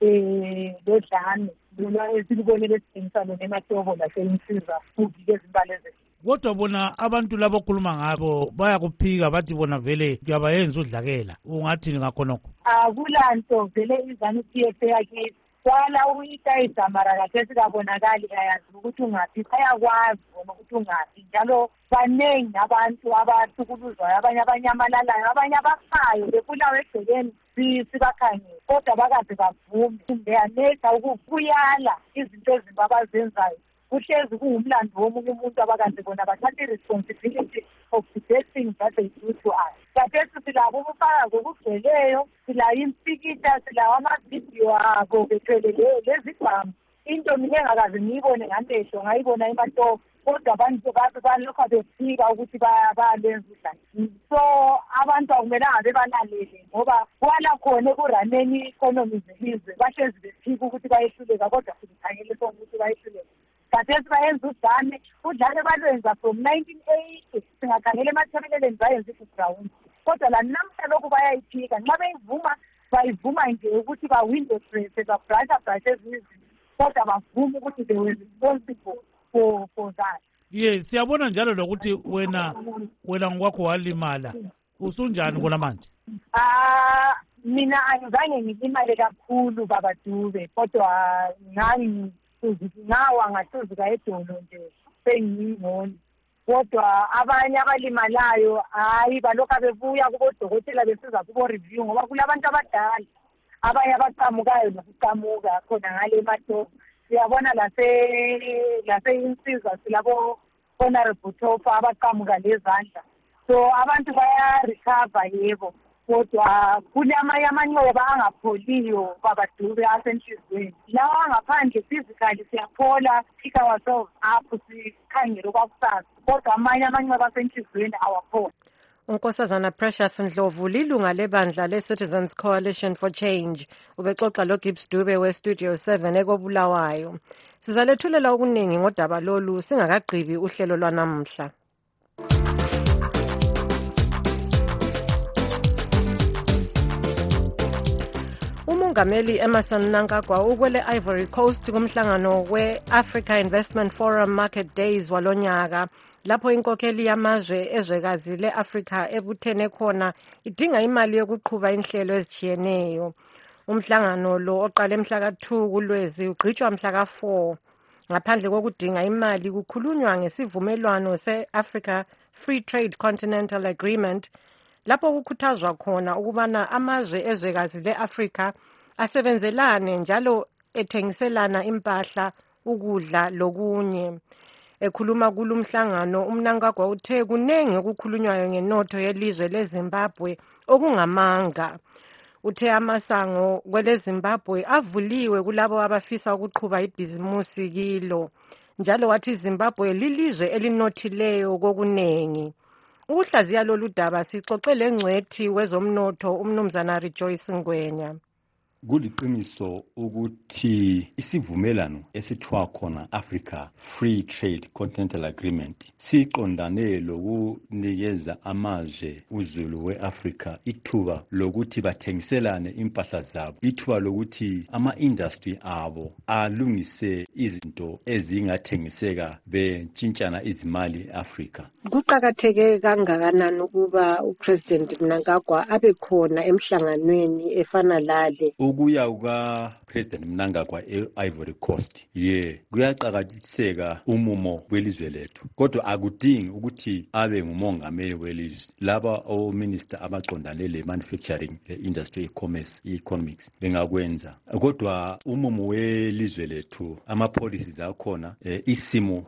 lodlame lona esilibonele esithengisano nematobo laseyinsiza futhi kezimbali zethu. Kodwa bona abantu labo okhuluma ngabo bayakuphika bathi bona vele kuyabayenza udlakela ungathini ngakhonokho? Akulanto vele iZANU-PF yakithi kwala uyitayisa mara kathesi kabonakali ayazi ukuthi ungaphi ayakwazi bona ukuthi ungaphi njalo baningi abantu abahlukuluzwayo abanye abanyamalalayo abanye abafayo bebulawe egcekeni sibakhangele kodwa bakaze bavume beyanesa ukuyala izinto ezimbi abazenzayo kuhlezi kuwumlando womunye umuntu abakaze bona bathathe i-responsibility of the best things that they do to us. Kathesi silabo ubufakazi obugcweleyo silayo impikitsha silawo amavidiyo abo bethwele lezibhamu into mina engakaze ngiyibone ngamehlo ngayibona ematopo kodwa abantu balokho befika ukuthi bayalenza udlame so abantu akumelanga bebalalele ngoba kwala khona ekuraneni economy zelizwe bahlezi bephika ukuthi bayehluleka kodwa sikhangele sokuthi bayehluleka kathesi bayenza udlame balwenza from 1980 singakhangela emathebeleleni bayenza i-ground kodwa la namhla lokhu bayayiphika nxa bayivuma nje ukuthi ba-window dresse babrasha ezinye izinto kodwa bavuma ukuthi they were responsible for that. Yes, siyabona njalo lokuthi wena ngokwakho walimala usunjani kona manje? Mina angizange ngilimale kakhulu baba Dube kodwa ngawa ngahluzika edolo nje sengingoni kodwa abanye abalimalayo hayi balokhu bebuya kubodokotela besiza kubo review ngoba kulabantu abadala abanye abaqamukayo nokuqamuka khona ngale emato siyabona lase insizwa silabo honorable Tofa abaqamuka lezandla so abantu baya-recover yebo kodwa kulamanye amanxeba angapholiyo baba Dube asenhlizweni lawa angaphandle physically siyaphola pick ourselves up sikhangele okwakusasa kodwa amanye amanxeba asenhlizweni awaphola. Unkosazana Precious Ndlovu lilunga lebandla le-Citizens Coalition for Change ubexoxa loGibbs Dube weStudio 7 ekobulawayo. Sizalethulela okuningi ngodaba lolu singakagqibi uhlelo lwanamhla. Umongameli Emmerson Mnangagwa ukwele Ivory Coast kumhlangano we-Africa Investment Forum Market Days walonyaka lapho inkokheli yamazwe ezwekazi le-Afrika ebuthene khona idinga imali yokuqhuba inhlelo ezijiyeneyo. Umhlangano lo oqale mhla ka-2 kuLwezi ugqitshwa mhla ka-4. Ngaphandle kokudinga imali kukhulunywa ngesivumelwano se-Africa Free Trade Continental Agreement lapho kukhuthazwa khona ukubana amazwe ezwekazi le-Afrika asebenzelane njalo ethengiselana impahla ukudla lokunye. Ekhuluma kulumhlangano uMnangagwa uthe kunenge okukhulunywayo ngenotho yelizwe leZimbabwe okungamanga. Uthe amasango kweleZimbabwe avuliwe kulabo abafisa ukuqhuba ibhizimusi kilo njalo wathi Zimbabwe lilizwe elinothileyo kokunengi. Ukuhlaziya lolu daba sixoxe lengcwethi wezomnotho umnumzana Rejoice Ngwenya. Kuliqiniso ukuthi isivumelano esithiwa khona Africa Free Trade Continental Agreement siqondane lokunikeza amazwe uzulu weAfrica ithuba lokuthi bathengiselane impahla zabo, ithuba lokuthi ama-industry abo alungise izinto ezingathengiseka bentshintshana izimali eAfrica. Kuqakatheke kangakanani ukuba uPresident Mnangagwa abe khona emhlanganweni efana lale? Ukuya kuka-President Mnangagwa e-Ivory Coast kuyaqakatheka umumo welizwe lethu, kodwa akudingi ukuthi abe ngumongameli welizwe. Laba ominister abaqondane le-manufacturing, le-industry, e-commerce, e-economics bengakwenza, kodwa umumo welizwe lethu, ama-policies akhona, isimo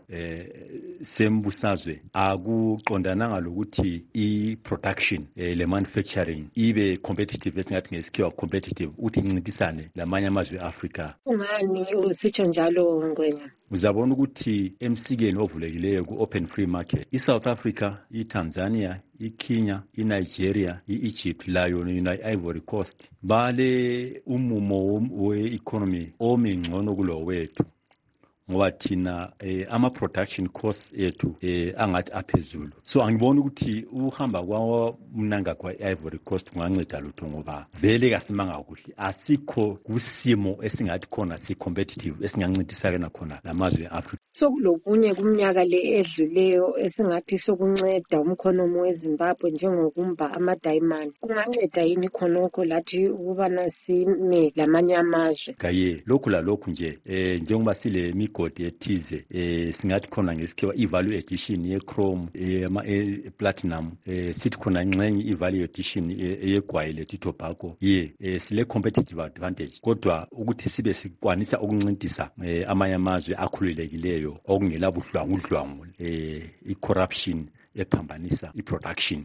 sembusazwe akuqondananga lokuthi i-production le-manufacturing ibe competitive, esingathi ngesikhiwa competitive, uthi incintisane lamanye amazwe e-Africa. Ungani usitsho njalo Ngwenya? Uzabona ukuthi emsikeni ovulekileyo ku-open free market i-South Africa, i-Tanzania, i-Kenya, i-Nigeria, i-Egypt layo ne-Ivory Coast bale umumo we-economy omingcono kulo wethu, ngoba thina ama-production costs ethu angathi aphezulu. So angiboni ukuthi uhamba kwaMnangagwa e-Ivory Coast kunganceda lutho, ngoba vele kasimanga kuhle, asikho kusimo esingathi khona si-competitive esingancintisakena khona namazwe e-Africa. Sokulokunye kumnyaka le edluleyo esingathi sokunceda umkhonomo weZimbabwe njengokumba amadayimani, kunganceda yini khonokho lathi ukubana sime lamanye amazwe? Kaye lokhu lalokhu nje njengoba sile migodi ethize singathi khona ngesikhiwa i-value addition ye-chrome, platinum, sithi khona ngxenye i-value addition yegwayi lethu tobacco, sile competitive advantage, kodwa ukuthi sibe sikwanisa ukuncintisa amanye amazwe akhululekileyo okungela buhlwangu i-corruption ephambanisa i-production.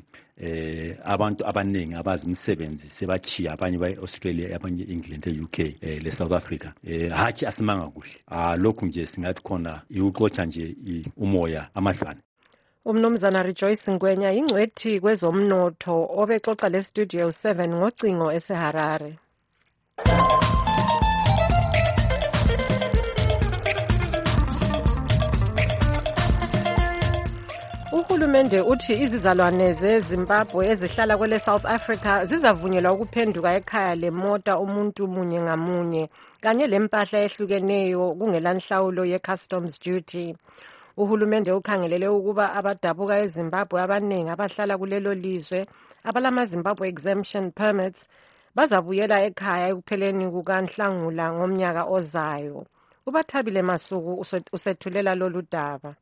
Abantu abaningi abazi imisebenzi sebachiya, abanye baye-Australia, abanye e-England, e-UK, le-South Africa. Hatshi asimanga kuhle. Lokhu nje singathi khona ukuxotsha nje umoya amadlwane. Umnumzana Rejoice Ngwenya ingcwethi kwezomnotho obexoxa le-Studio 7 ngocingo eseHarare. Uhulumende uthi izizalwane zeZimbabwe ezihlala kwele South Africa zizavunyelwa ukuphenduka ekhaya lemota umuntu munye ngamunye kanye lempahla ehlukeneyo kungelanhlawulo ye-customs duty. Uhulumende ukhangelele ukuba abadabuka eZimbabwe abaningi abahlala kulelo lizwe abalama-Zimbabwe exemption permits bazabuyela ekhaya ekupheleni kukaNhlangula ngomnyaka ozayo. UBathabile Masuku usethulela lolu daba.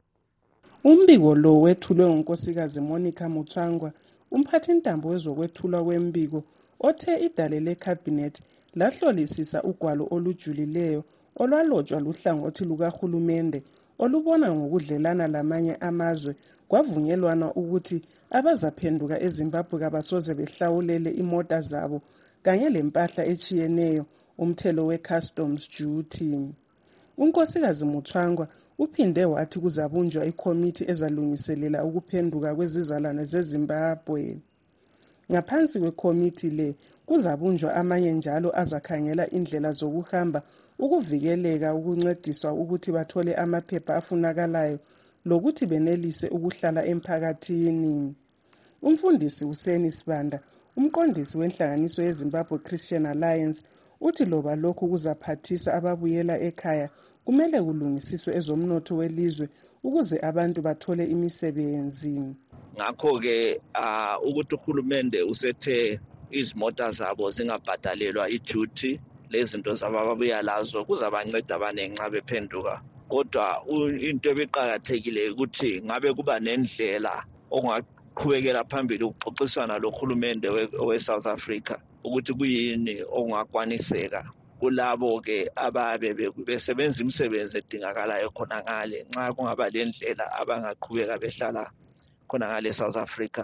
Umbiko lo wethulwe ngunkosikazi Monica Mutsvangwa, umphathintambo wezokwethulwa kwembiko, othe idale lekhabhinethi lahlolisisa ugwalo olujulileyo olwalotshwa luhlangothi lukahulumende olubona ngokudlelana lamanye amazwe, kwavunyelwana ukuthi abazaphenduka eZimbabwe kabasoze behlawulele imota zabo kanye lempahla echiyeneyo umthelo we-customs duty. Unkosikazi Mutsvangwa uphinde wathi kuzabunjwa ikomiti ezalungiselela ukuphenduka kwezizalwane zeZimbabwe. Ngaphansi kwekomiti le kuzabunjwa amanye njalo azakhangela indlela zokuhamba, ukuvikeleka, ukuncediswa ukuthi bathole amaphepha afunakalayo lokuthi benelise ukuhlala emphakathini. Umfundisi Hussein Sibanda, umqondisi wenhlanganiso yeZimbabwe Christian Alliance, uthi loba lokhu kuzaphathisa ababuyela ekhaya kumele kulungisiswe ezomnotho welizwe ukuze abantu bathole imisebenzi. Ngakho-ke ukuthi uhulumende usethe izimota zabo zingabhadalelwa i-duty lezinto zabo ababuya lazo kuzabanceda abaningi nxa bephenduka, kodwa into ebiqakathekile ukuthi ngabe kuba nendlela ongaqhubekela phambili ukuxoxisana lohulumende we-South Africa ukuthi kuyini okungakwaniseka kulabo-ke ababe besebenza imisebenzi edingakalayo khona ngale, nxa kungaba le ndlela abangaqhubeka behlala khona ngale South Africa.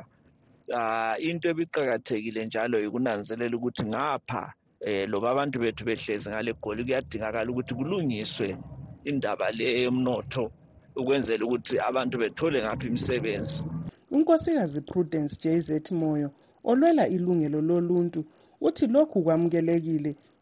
Into ebiqakathekile njalo yikunanzelela ukuthi ngapha loba abantu bethu behlezi ngale goli kuyadingakala ukuthi kulungiswe indaba le yomnotho ukwenzela ukuthi abantu bethole ngaphi imisebenzi. Unkosikazi Prudence JZ Moyo olwela ilungelo loluntu uthi lokhu kwamukelekile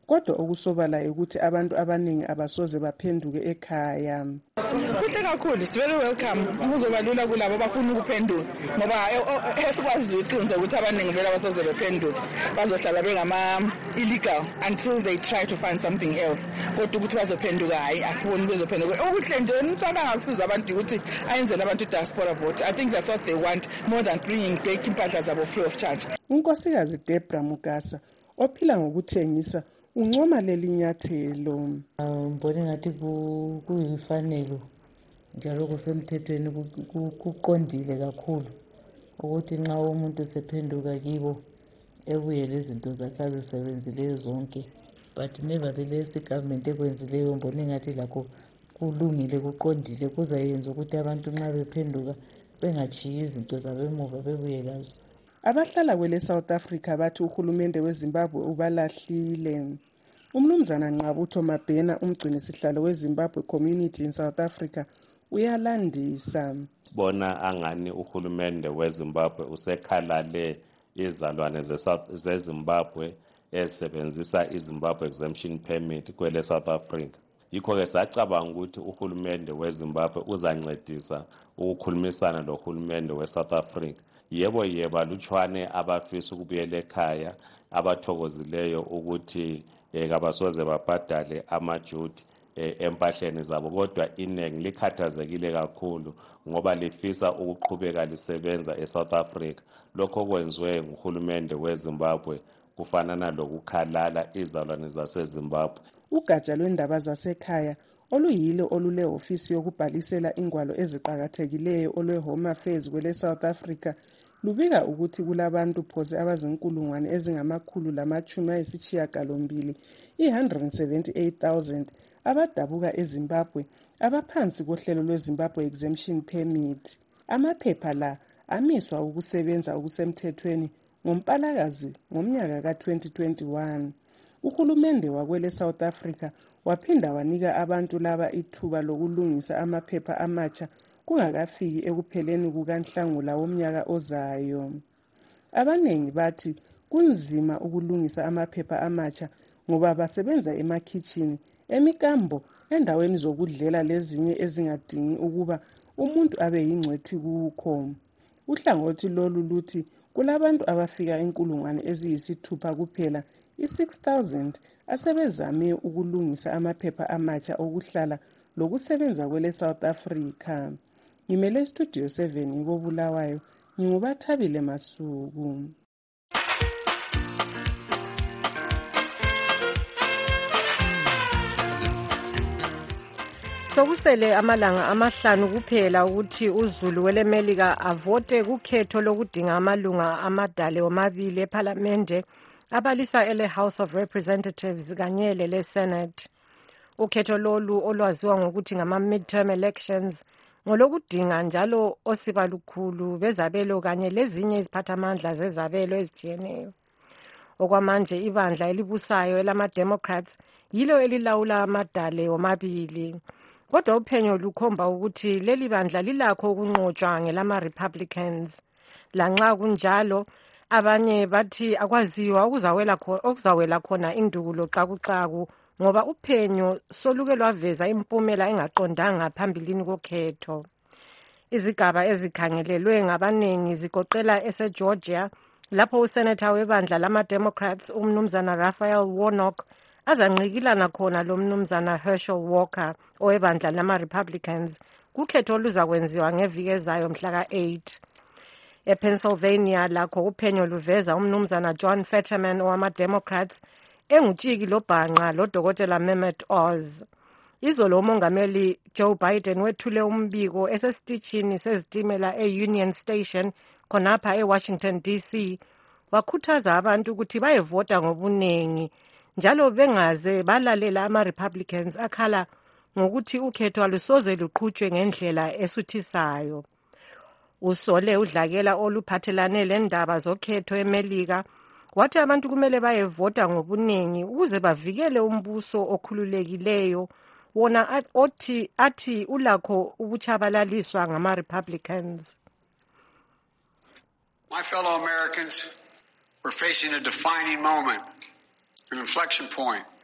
kodwa okusobalayo ukuthi abantu abaningi abasoze baphenduke ekhaya. Kuhle kakhulu, it's very welcome. Kuzoba lula kulabo abafuna ukuphenduka ngoba esikwaziyo iqiniso ukuthi abaningi vele abasoze bephenduke bazohlala bengama illegal until they try to find something else. Kodwa ukuthi bazophenduka hayi asiboni bezophenduka. Okuhle nje umthwala angakusiza abantu ukuthi ayenzele abantu diaspora vote. I think that's what they want more than bringing back impahla zabo free of charge. Unkosikazi Debra Mugasa ophila ngokuthengisa uncoma leli nyathelo. Ngibona ngathi kuyimfanelo njalo kusemthethweni kuqondile kakhulu ukuthi nxa umuntu sephenduka kibo ebuye lezinto zakhe azisebenzileyo zonke, but nevertheless government ekwenzileyo ngibona ngathi lakho kulungile kuqondile kuzayenza ukuthi abantu nxa bephenduka bengachiyi izinto zabo emuva bebuye lazo. Abahlala kwele South Africa bathi uhulumende weZimbabwe ubalahlile. Umnumzana Nqabutho Mabhena umgcini sihlalo weZimbabwe Community in South Africa uyalandisa. Bona angani uhulumende weZimbabwe usekhalale izalwane zeZimbabwe ezisebenzisa iZimbabwe exemption permit kwele South Africa. Yikho-ke sacabanga ukuthi uhulumende weZimbabwe uzancedisa ukukhulumisana lohulumende weSouth Africa. Yebo alutshwane abafisa ukubuyela ekhaya abathokozileyo ukuthi kabasoze babhadale amaduty empahleni zabo, kodwa iningi likhathazekile kakhulu ngoba lifisa ukuqhubeka lisebenza eSouth Africa. Lokho kwenziwe nguhulumende weZimbabwe kufanana lokukhalala izalwane zaseZimbabwe. Ugatsha lwendaba zasekhaya oluyilo olule ofisi yokubhalisela ingwalo eziqhakathekileyo olweHome Affairs kwele South Africa lubika ukuthi kulabantu phose abazinkulungwane ezingamakhulu lamachumi ayisishiyagalombili 178,000 abadabuka eZimbabwe abaphansi kohlelo lweZimbabwe exemption permit. Amaphepha la amiswa ukusebenza okusemthethweni ngoMpalakazi ngomnyaka ka2021. Uhulumende wakwele South Africa waphinda wanika abantu laba ithuba lokulungisa amaphepha amatsha kungakafiki ekupheleni kukaNhlangula womnyaka ozayo. Abanengi bathi kunzima ukulungisa amaphepha amatsha ngoba basebenza emakhitchini, emikambo, endaweni zokudlela lezinye ezingadingi ukuba umuntu abe yingcwethi kukho. Uhlangothi lolu luthi kulabantu abafika inkulungwane eziyisithupha kuphela i-6,000 asebezame ukulungisa amaphepha amatsha okuhlala lokusebenza kwele South Africa. Ngimele Studio 7 ngobulawayo, ngingubathabile Masuku. Sokusele amalanga amahlanu kuphela ukuthi uZulu welemelika avote kukhetho lokudinga amalunga amadale omabili eParliamente abalisa ele House of Representatives kanye lele Senate. Ukhetho lolu olwaziwa ngokuthi ngama midterm elections ngolokudinga njalo osibalukhulu bezabelo kanye lezinye iziphathamandla zezabelo ezijiyeneyo. Okwamanje ibandla elibusayo elama Democrats yilo elilawula amadale omabili. Kodwa uphenyo lukhomba ukuthi leli bandla lilakho ukunqotshwa ngelama Republicans. Lanxa kunjalo abanye bathi akwaziwa okuzawela khona indukulo xakuxaku ngoba uphenyo soluke lwaveza impumela engaqondanga phambilini kokhetho. Izigaba ezikhangelelwe ngabanengi zigoqela eseGeorgia lapho usenator webandla lama Democrats umnumzana Raphael Warnock azanqikilana khona lo mnumzana Herschel Walker owebandla lama Republicans kukhetho oluzakwenziwa ngeviki ezayo mhla ka-8. EPennsylvania lakho uphenyo luveza umnumzana John Fetterman owama Democrats engutshiki lobhanqa lodokotela Mehmet Oz. Izolo umongameli Joe Biden wethule umbiko esesitishini sezitimela eUnion Station khonapha eWashington DC wakhuthaza abantu ukuthi bayevota ngobuningi njalo bengaze balalela ama-Republicans akhala ngokuthi ukhetho alusoze luqhutshwe ngendlela esuthisayo. Usole udlakela oluphathelane lendaba zokhetho eMelika wathi abantu kumele bayevota ngobuningi ukuze bavikele umbuso okhululekileyo wona athi ulakho ukuchabalaliswa ngama-Republicans. My fellow Americans, we're facing a defining moment, an inflection point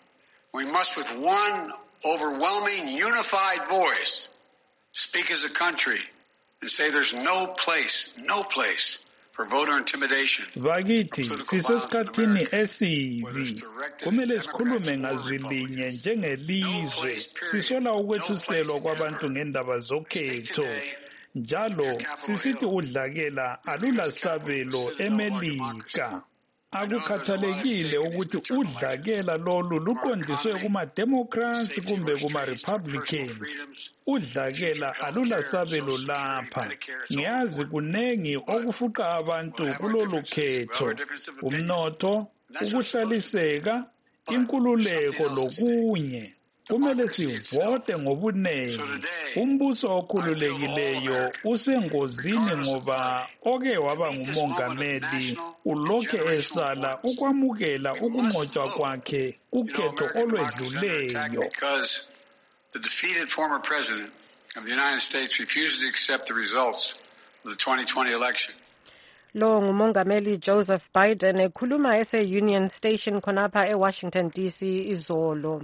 We must, with one overwhelming, unified voice, speak as a country and say there's no place for voter intimidation. Bakithi sisesikhathini esibi kumele sikhulume ngazwilinye njengelizwe sisola ukwethuselwa kwabantu ngendaba zokhetho njalo sisithi udlakela alulasabelo eMelika akukhathalekile ukuthi udlakela lolu luqondiswe kuma-Democrats kumbe kuma-Republicans udlakela alulasabelo lapha ngiyazi kunengi okufuqa abantu kulolu khetho umnotho ukuhlaliseka inkululeko lokunye kumele sivote ngobuningi umbuso okhululekileyo usengozini ngoba oke waba ngumongameli ulokhe esala ukwamukela ukunqotshwa kwakhe kukhetho olwedluleyo. The defeated former president of the United States refuses to accept the results of the 2020 election. Lo ngumongameli Joseph Biden ekhuluma ese-Union Station khonapha eWashington DC izolo.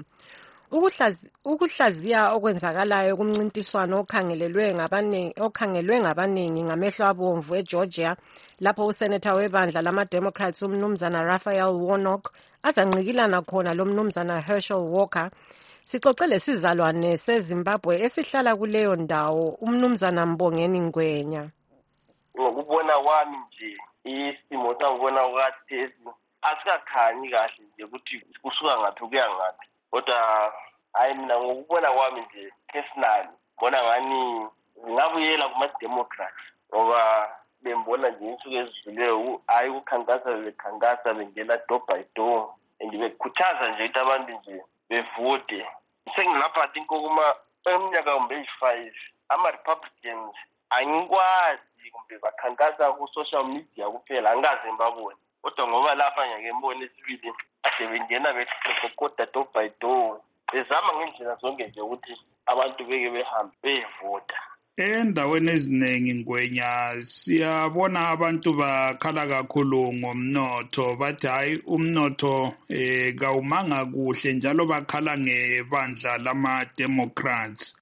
Ukuhlaziya okwenzakalayo kumncintiswano okhangelwe ngabaningi ngamehlo abomvu eGeorgia lapho useneta webandla lama-Democrats umnumzana Raphael Warnock azanqikilana khona lo mnumzana Herschel Walker. Sixoxele sizalwane seZimbabwe esihlala kuleyo ndawo umnumzana Mbongeni Ngwenya. Ngokubona kwami nje isimo sangibona ukhathesi asikakhanyi kahle nje ukuthi kusuka ngaphi kuya ngaphi kodwa hayi mina ngokubona kwami nje personally bona ngani ngabuyela kuma-Democrats ngoba bembona nje insuku ezidluleyo hayi ukukhankasa bengena door by door and bekhuthaza nje ukuthi abantu nje bevote. Sengilapha think kuma eminyaka kumbe-5 ama-Republicans angikwazi kumbe bakhankasa ku-social media kuphela angikaze ngibabone kodwa ngoba lapha ngeke mbone esibili ade bengena bekokoda door by door bezama ngendlela zonke nje ukuthi abantu beke behambe beyevota. Endaweni eziningi Ngwenya siyabona abantu bakhala kakhulu ngomnotho bathi hayi umnotho kawumanga kuhle njalo bakhala ngebandla lama-Democrats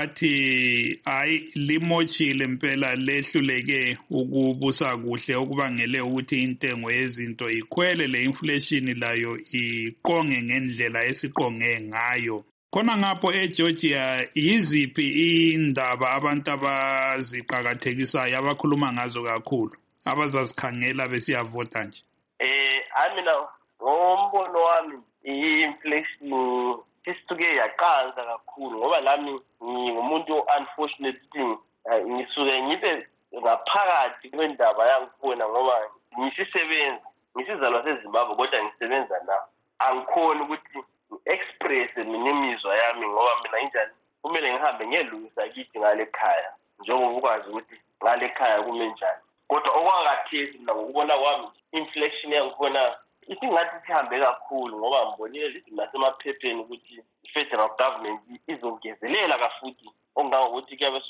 bathi hayi limochile impela lehluleke ukubusa kuhle okubangele ukuthi intengo yezinto ikhwele le inflation layo iqonge ngendlela esiqonge ngayo. Khona ngapho eGeorgia yiziphi indaba abantu abaziqhakathekisayo abakhuluma ngazo kakhulu abazazikhangela besiyavota nje? Mina ngombono wami i-inflation isisuke yaqanza kakhulu ngoba lami ngumuntu unfortunate thing ngisuke ngibe ngaphakathi kwendaba yangikhona ngoba ngisisebenza ngisizalwa seZimbabwe kodwa ngisebenza la angikhona ukuthi express mina imizwa yami ngoba mina injani kumele ngihambe ngiyelungisa kithi ngale ekhaya njengoba ukwazi ukuthi ngale ekhaya kume njani kodwa okwakathesi mina ngokubona kwami inflation yangikhona isingathi sihambe kakhulu ngoba ngibonile lithi nasemaphepheni ukuthi i-federal government izongezelela kafuthi okungangokuthi kuyabe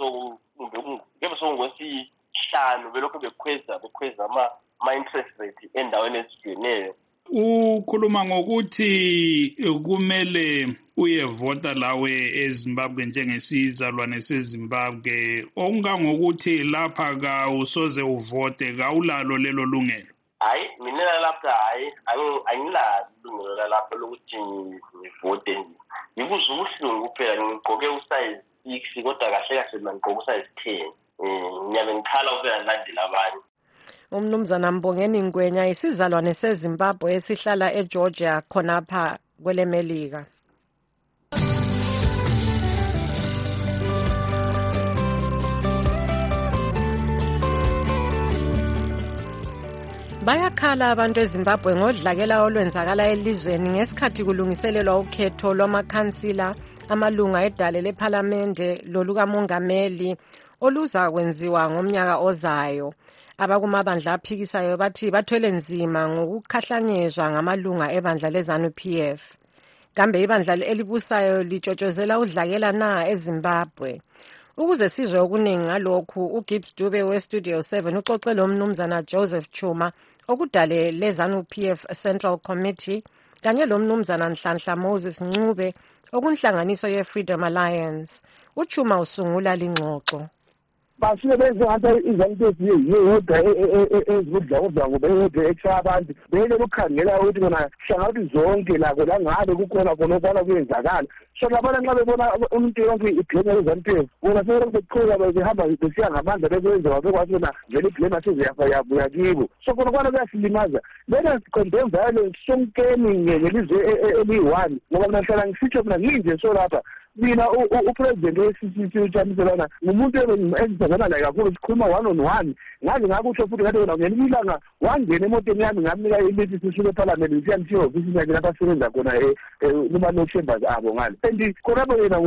sokungwesihlanu belokhu bekhweza ama-interest rate endaweni ezihlukeneyo. Ukhuluma ngokuthi kumele uyevota lawe eZimbabwe njengesizalwane seZimbabwe okungangokuthi lapha kawusoze uvote kawulalo lelo lungelo. Hayi mina lapha hayi angilalo ilungelo lapha lokuthi ngivote nje ngikuzwa ubuhlungu kuphela ngigqoke usize 6 kodwa kahle mina ngigqoke usize 10 ngiyabe ngikhala ukuya landela abanye. Umnumzana Mbongeni Ngwenya isizalwane seZimbabwe esihlala eGeorgia khonapha kwelemelika. Bayakhala abantu eZimbabwe ngodlakela olwenzakala elizweni ngesikhathi kulungiselelwa ukhetho lwamakhansila amalunga edale lephalamende lolukamongameli oluza kwenziwa ngomnyaka ozayo. Abakumabandla aphikisayo bathi bathwele nzima ngokukhahlanyezwa ngamalunga ebandla leZANU-PF. Kambe ibandla elibusayo litshotshozela udlakela na eZimbabwe? Ukuze sizwe okuningi ngalokhu uGibbs Dube weStudio 7 uxoxele umnumzana Joseph Chuma okudale leZANU-PF Central Committee kanye lo mnumzana Nhlanhla Moses Ncube okunhlanganiso ye-Freedom Alliance. Uchuma usungula lingxoxo. basuke benze ngathi izanto yodwa ezidla kodwa ngoba yodwa ekshaya abantu beke ukukhangela ukuthi bona hlangathi zonke lako la ngabe kukhona khona okwana kuyenzakala so labana nxa bebona umuntu yonke iblame izanto bona sebeqhubeka behamba besiya ngamandla bekwenza bakwazi bona vele iblame asizeyabuya kibo so khona kwana kuyasilimaza let us condemn violence sonkeni ngelizwe eliyi-1 ngoba mina hlala ngisitsho mina nginje so lapha mina upresident we-CCC uThamiselana ngumuntu engisebenzana naye kakhulu sikhuluma 1-on-1 ngaze ngakusho futhi ngathi wena ngelinye ilanga wangena emotweni yami ngamnika ilithi sisuke eParliament ngisiya ofisini yakhe lapha asebenza khona kuma-chambers abo ngale and khonapho yena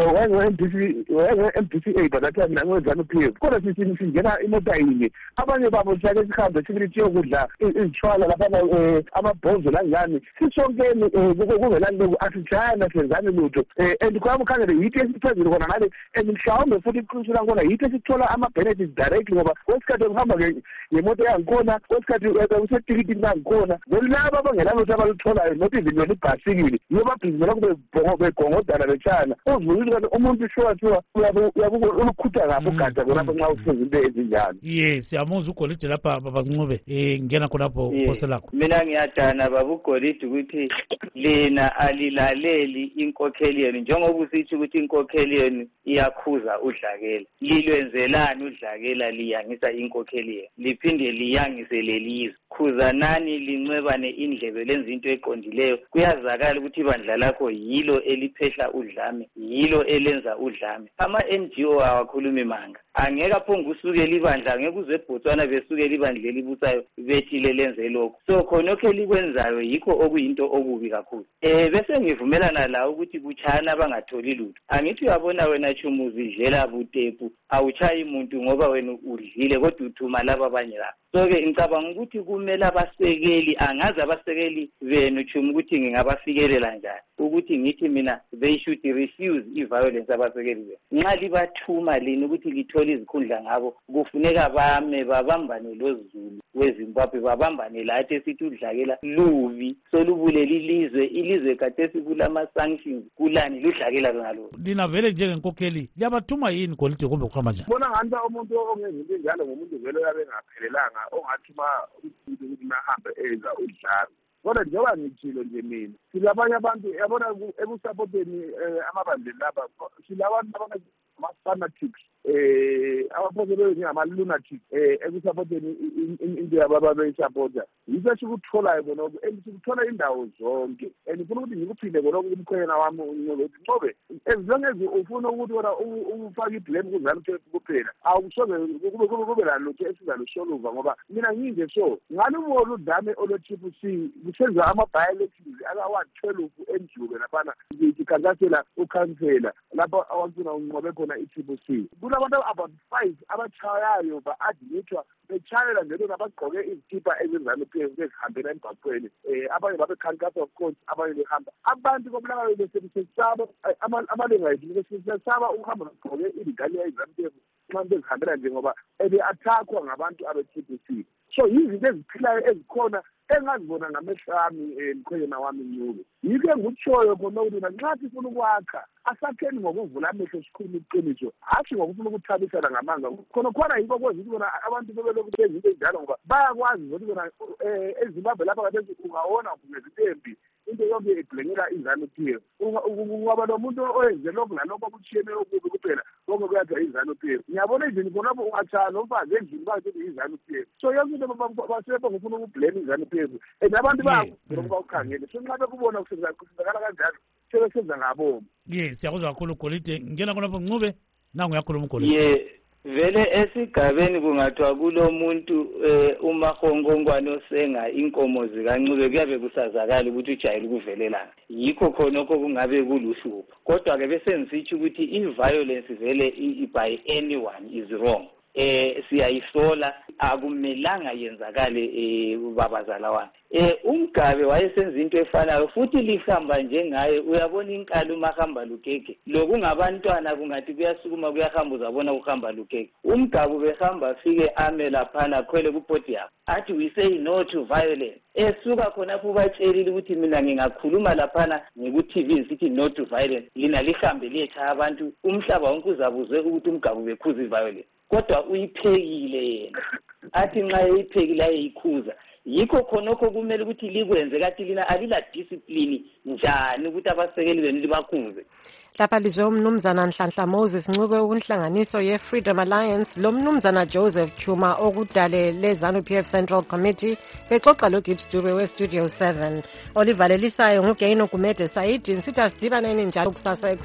wayengo-MDCA but that time mina ngiwezanu-PF kodwa singena imota yinye abanye babo siyake sihambe sikithi yokudla izithwala laphana amabhonzo langani sisonkeni kungelani lokhu asijayana senzani lutho and ukhangele yithi esiphezulu khona ngale and mhlawumbe futhi iqiniso lakhona yithi esithola ama-benefits directly ngoba kwesikhathi ukuhamba ngemoto yangikhona kwesikhathi usetikitini bangikhona then laba abangelalutho abalutholayo not even yona ibhasikili yiyo babhizinela begongodana betshana uzulile kanti umuntu shuwa ulukhutha ngapho ugada khonapho nxa usenza into ezinjalo. Siyamuzwa uGolide lapha babancube ngena khonapho uphose lakho. Mina ngiyadana babuGolide ukuthi lena alilaleli inkokheli yenu njengoba usithi ukuthi inkokheli yenu iyakhuza udlakela lilwenzelani udlakela liyangisa inkokheli yenu liphinde liyangise lelizwe khuzanani lincwebane indlebe lenza into eqondileyo kuyazakala ukuthi ibandla lakho yilo eliphehla udlame yilo elenza udlame ama-NGO awakhulumi manga angeke aphonge usukela ibandla angeke uze eBotswana besukela ibandla elibusayo bethi lenze lokho so khonokho elikwenzayo yikho okuyinto okubi kakhulu bese ngivumelana la ukuthi kuchana abangatholi lutho angithi uyabona wena Chumuzi dlela butepu awuchayi umuntu ngoba wena udlile kodwa uthuma laba abanye la so-ke ngicabanga ukuthi kumele abasekeli angazi abasekeli benu Chumu ukuthi ngingabafikelela njani ukuthi ngithi mina they should refuse i-violence abasekeli benu nxa libathuma lini ukuthi lithole izikhundla ngabo kufuneka bame babambane loZulu weZimbabwe babambane lathi esithi udlakela lubi solubulela ilizwe kade sikulama-sanctions kulani ludlakela ngalo lina vele njengenkokheli liyabathuma yini Golide kumbe kuhamba njani bona ngani umuntu ongenza into enjalo ngumuntu vele uyabe ngaphelelanga ongathuma umuntu ukuthi nahambe enza udlame kodwa njengoba ngithilo nje mina silabanye abantu yabona ekusapoteni amabandla laba silabantu ama-fanatics abaphoseleyo njengama-lunatics ekusapoteni into yababa beyisapota yiso esikutholayo konoko and sikuthola indawo zonke and ngifuna ukuthi ngikuphinde konoko umkhwenyana wami ukuthi Ncube as long as ufuna ukuthi wona ufake iblame kuzanu kuphela awusoze kube lalutho esizalisholuva ngoba mina nginje so ngalubona udlame olo-TPC kusenziwa ama-by-elections aka-112 enjube laphana ngikhankasela ukhansela lapho awafuna unqobe khona i-TPC kulabantu about 5 abachayayo ba-admithwa bechayela njalo nabagqoke izikipa ezenzani bezihambela emgwaqweni abanye babekhankasa of course abanye behamba abantu kobulakayo besesaba amalunga ethu besesaba ukuhamba begqoke iligaliya ezampevu nxa bezihambela nje ngoba ebe-attackwa ngabantu abe-TPC so yizinto eziphilayo ezikhona engazibona ngamehlo ami mkhwenyana wami Ncube yike ngutshoyo khona ukuthi nxa sifuna ukwakha asakheni ngokuvula amehlo sikhuluma iqiniso hatshi ngokufuna ukuthabisana ngamanga khona yikho kwenza ukuthi bona abantu bebelokhu benza into enjalo ngoba bayakwazi ukuthi bona eZimbabwe lapha kade ungawona kunezinto embi into yonke ibhlengela iZANU-PF ungaba nomuntu oyenze lokhu nalokho okutshiyeneyo okubi kuphela konke kuyathi iZANU-PF ngiyabona izini khonapho ungachaya nomfazi endlini bathi iZANU-PF so yonke into basebhe ngifuna ukublame iZANU-PF and abantu bayakho bawukhangele so nxa bekubona kusenzakala kanjalo sebesenza ngabomo siyakuzwa kakhulu Golide ngena khonapho Ncube nangu uyakhuluma uGolide vele esigabeni kungathiwa kulo muntu umahongongwane osenga inkomo zikaNcube kuyabe kusazakala ukuthi ujayele ukuvelelana yikho khonokho kungabe kuluhlupho kodwa-ke bese ngisitsho ukuthi i-violence vele by anyone is wrong siyayisola akumelanga yenzakale babazala wami. Umgabe wayesenza into efanayo futhi lihamba njengaye uyabona inkalo mahamba lukeke lokungabantwana kungathi kuyasukuma kuyahamba uzabona kuhamba lukeke. Umgabe behamba afike ame laphana khwele kupodium athi we say no to violence. Esuka khonapho ubatshelile ukuthi mina ngingakhuluma laphana ngiku-TV sithi no to violence lina lihambe liyetshaya abantu umhlaba wonke uzabuzwe ukuthi umgabe bekhuza i-violence. Kodwa uyiphekile yena athi nxa eyiphekile ayeyikhuza. Yikho khonokho kumele ukuthi likwenze kathi lina alila discipline njani ukuthi abasekeli benu libakhuze. Lapha lizwe umnumzana Nhlanhla Moses Ncube kunhlanganiso ye-Freedom Alliance lo mnumzana Joseph Chuma okudale ZANU-PF Central Committee bexoxa lo Gibbs Dube we-Studio 7 olivalelisayo nguGaino Gumede Saidi nsithi asidibaneni njalo kusasa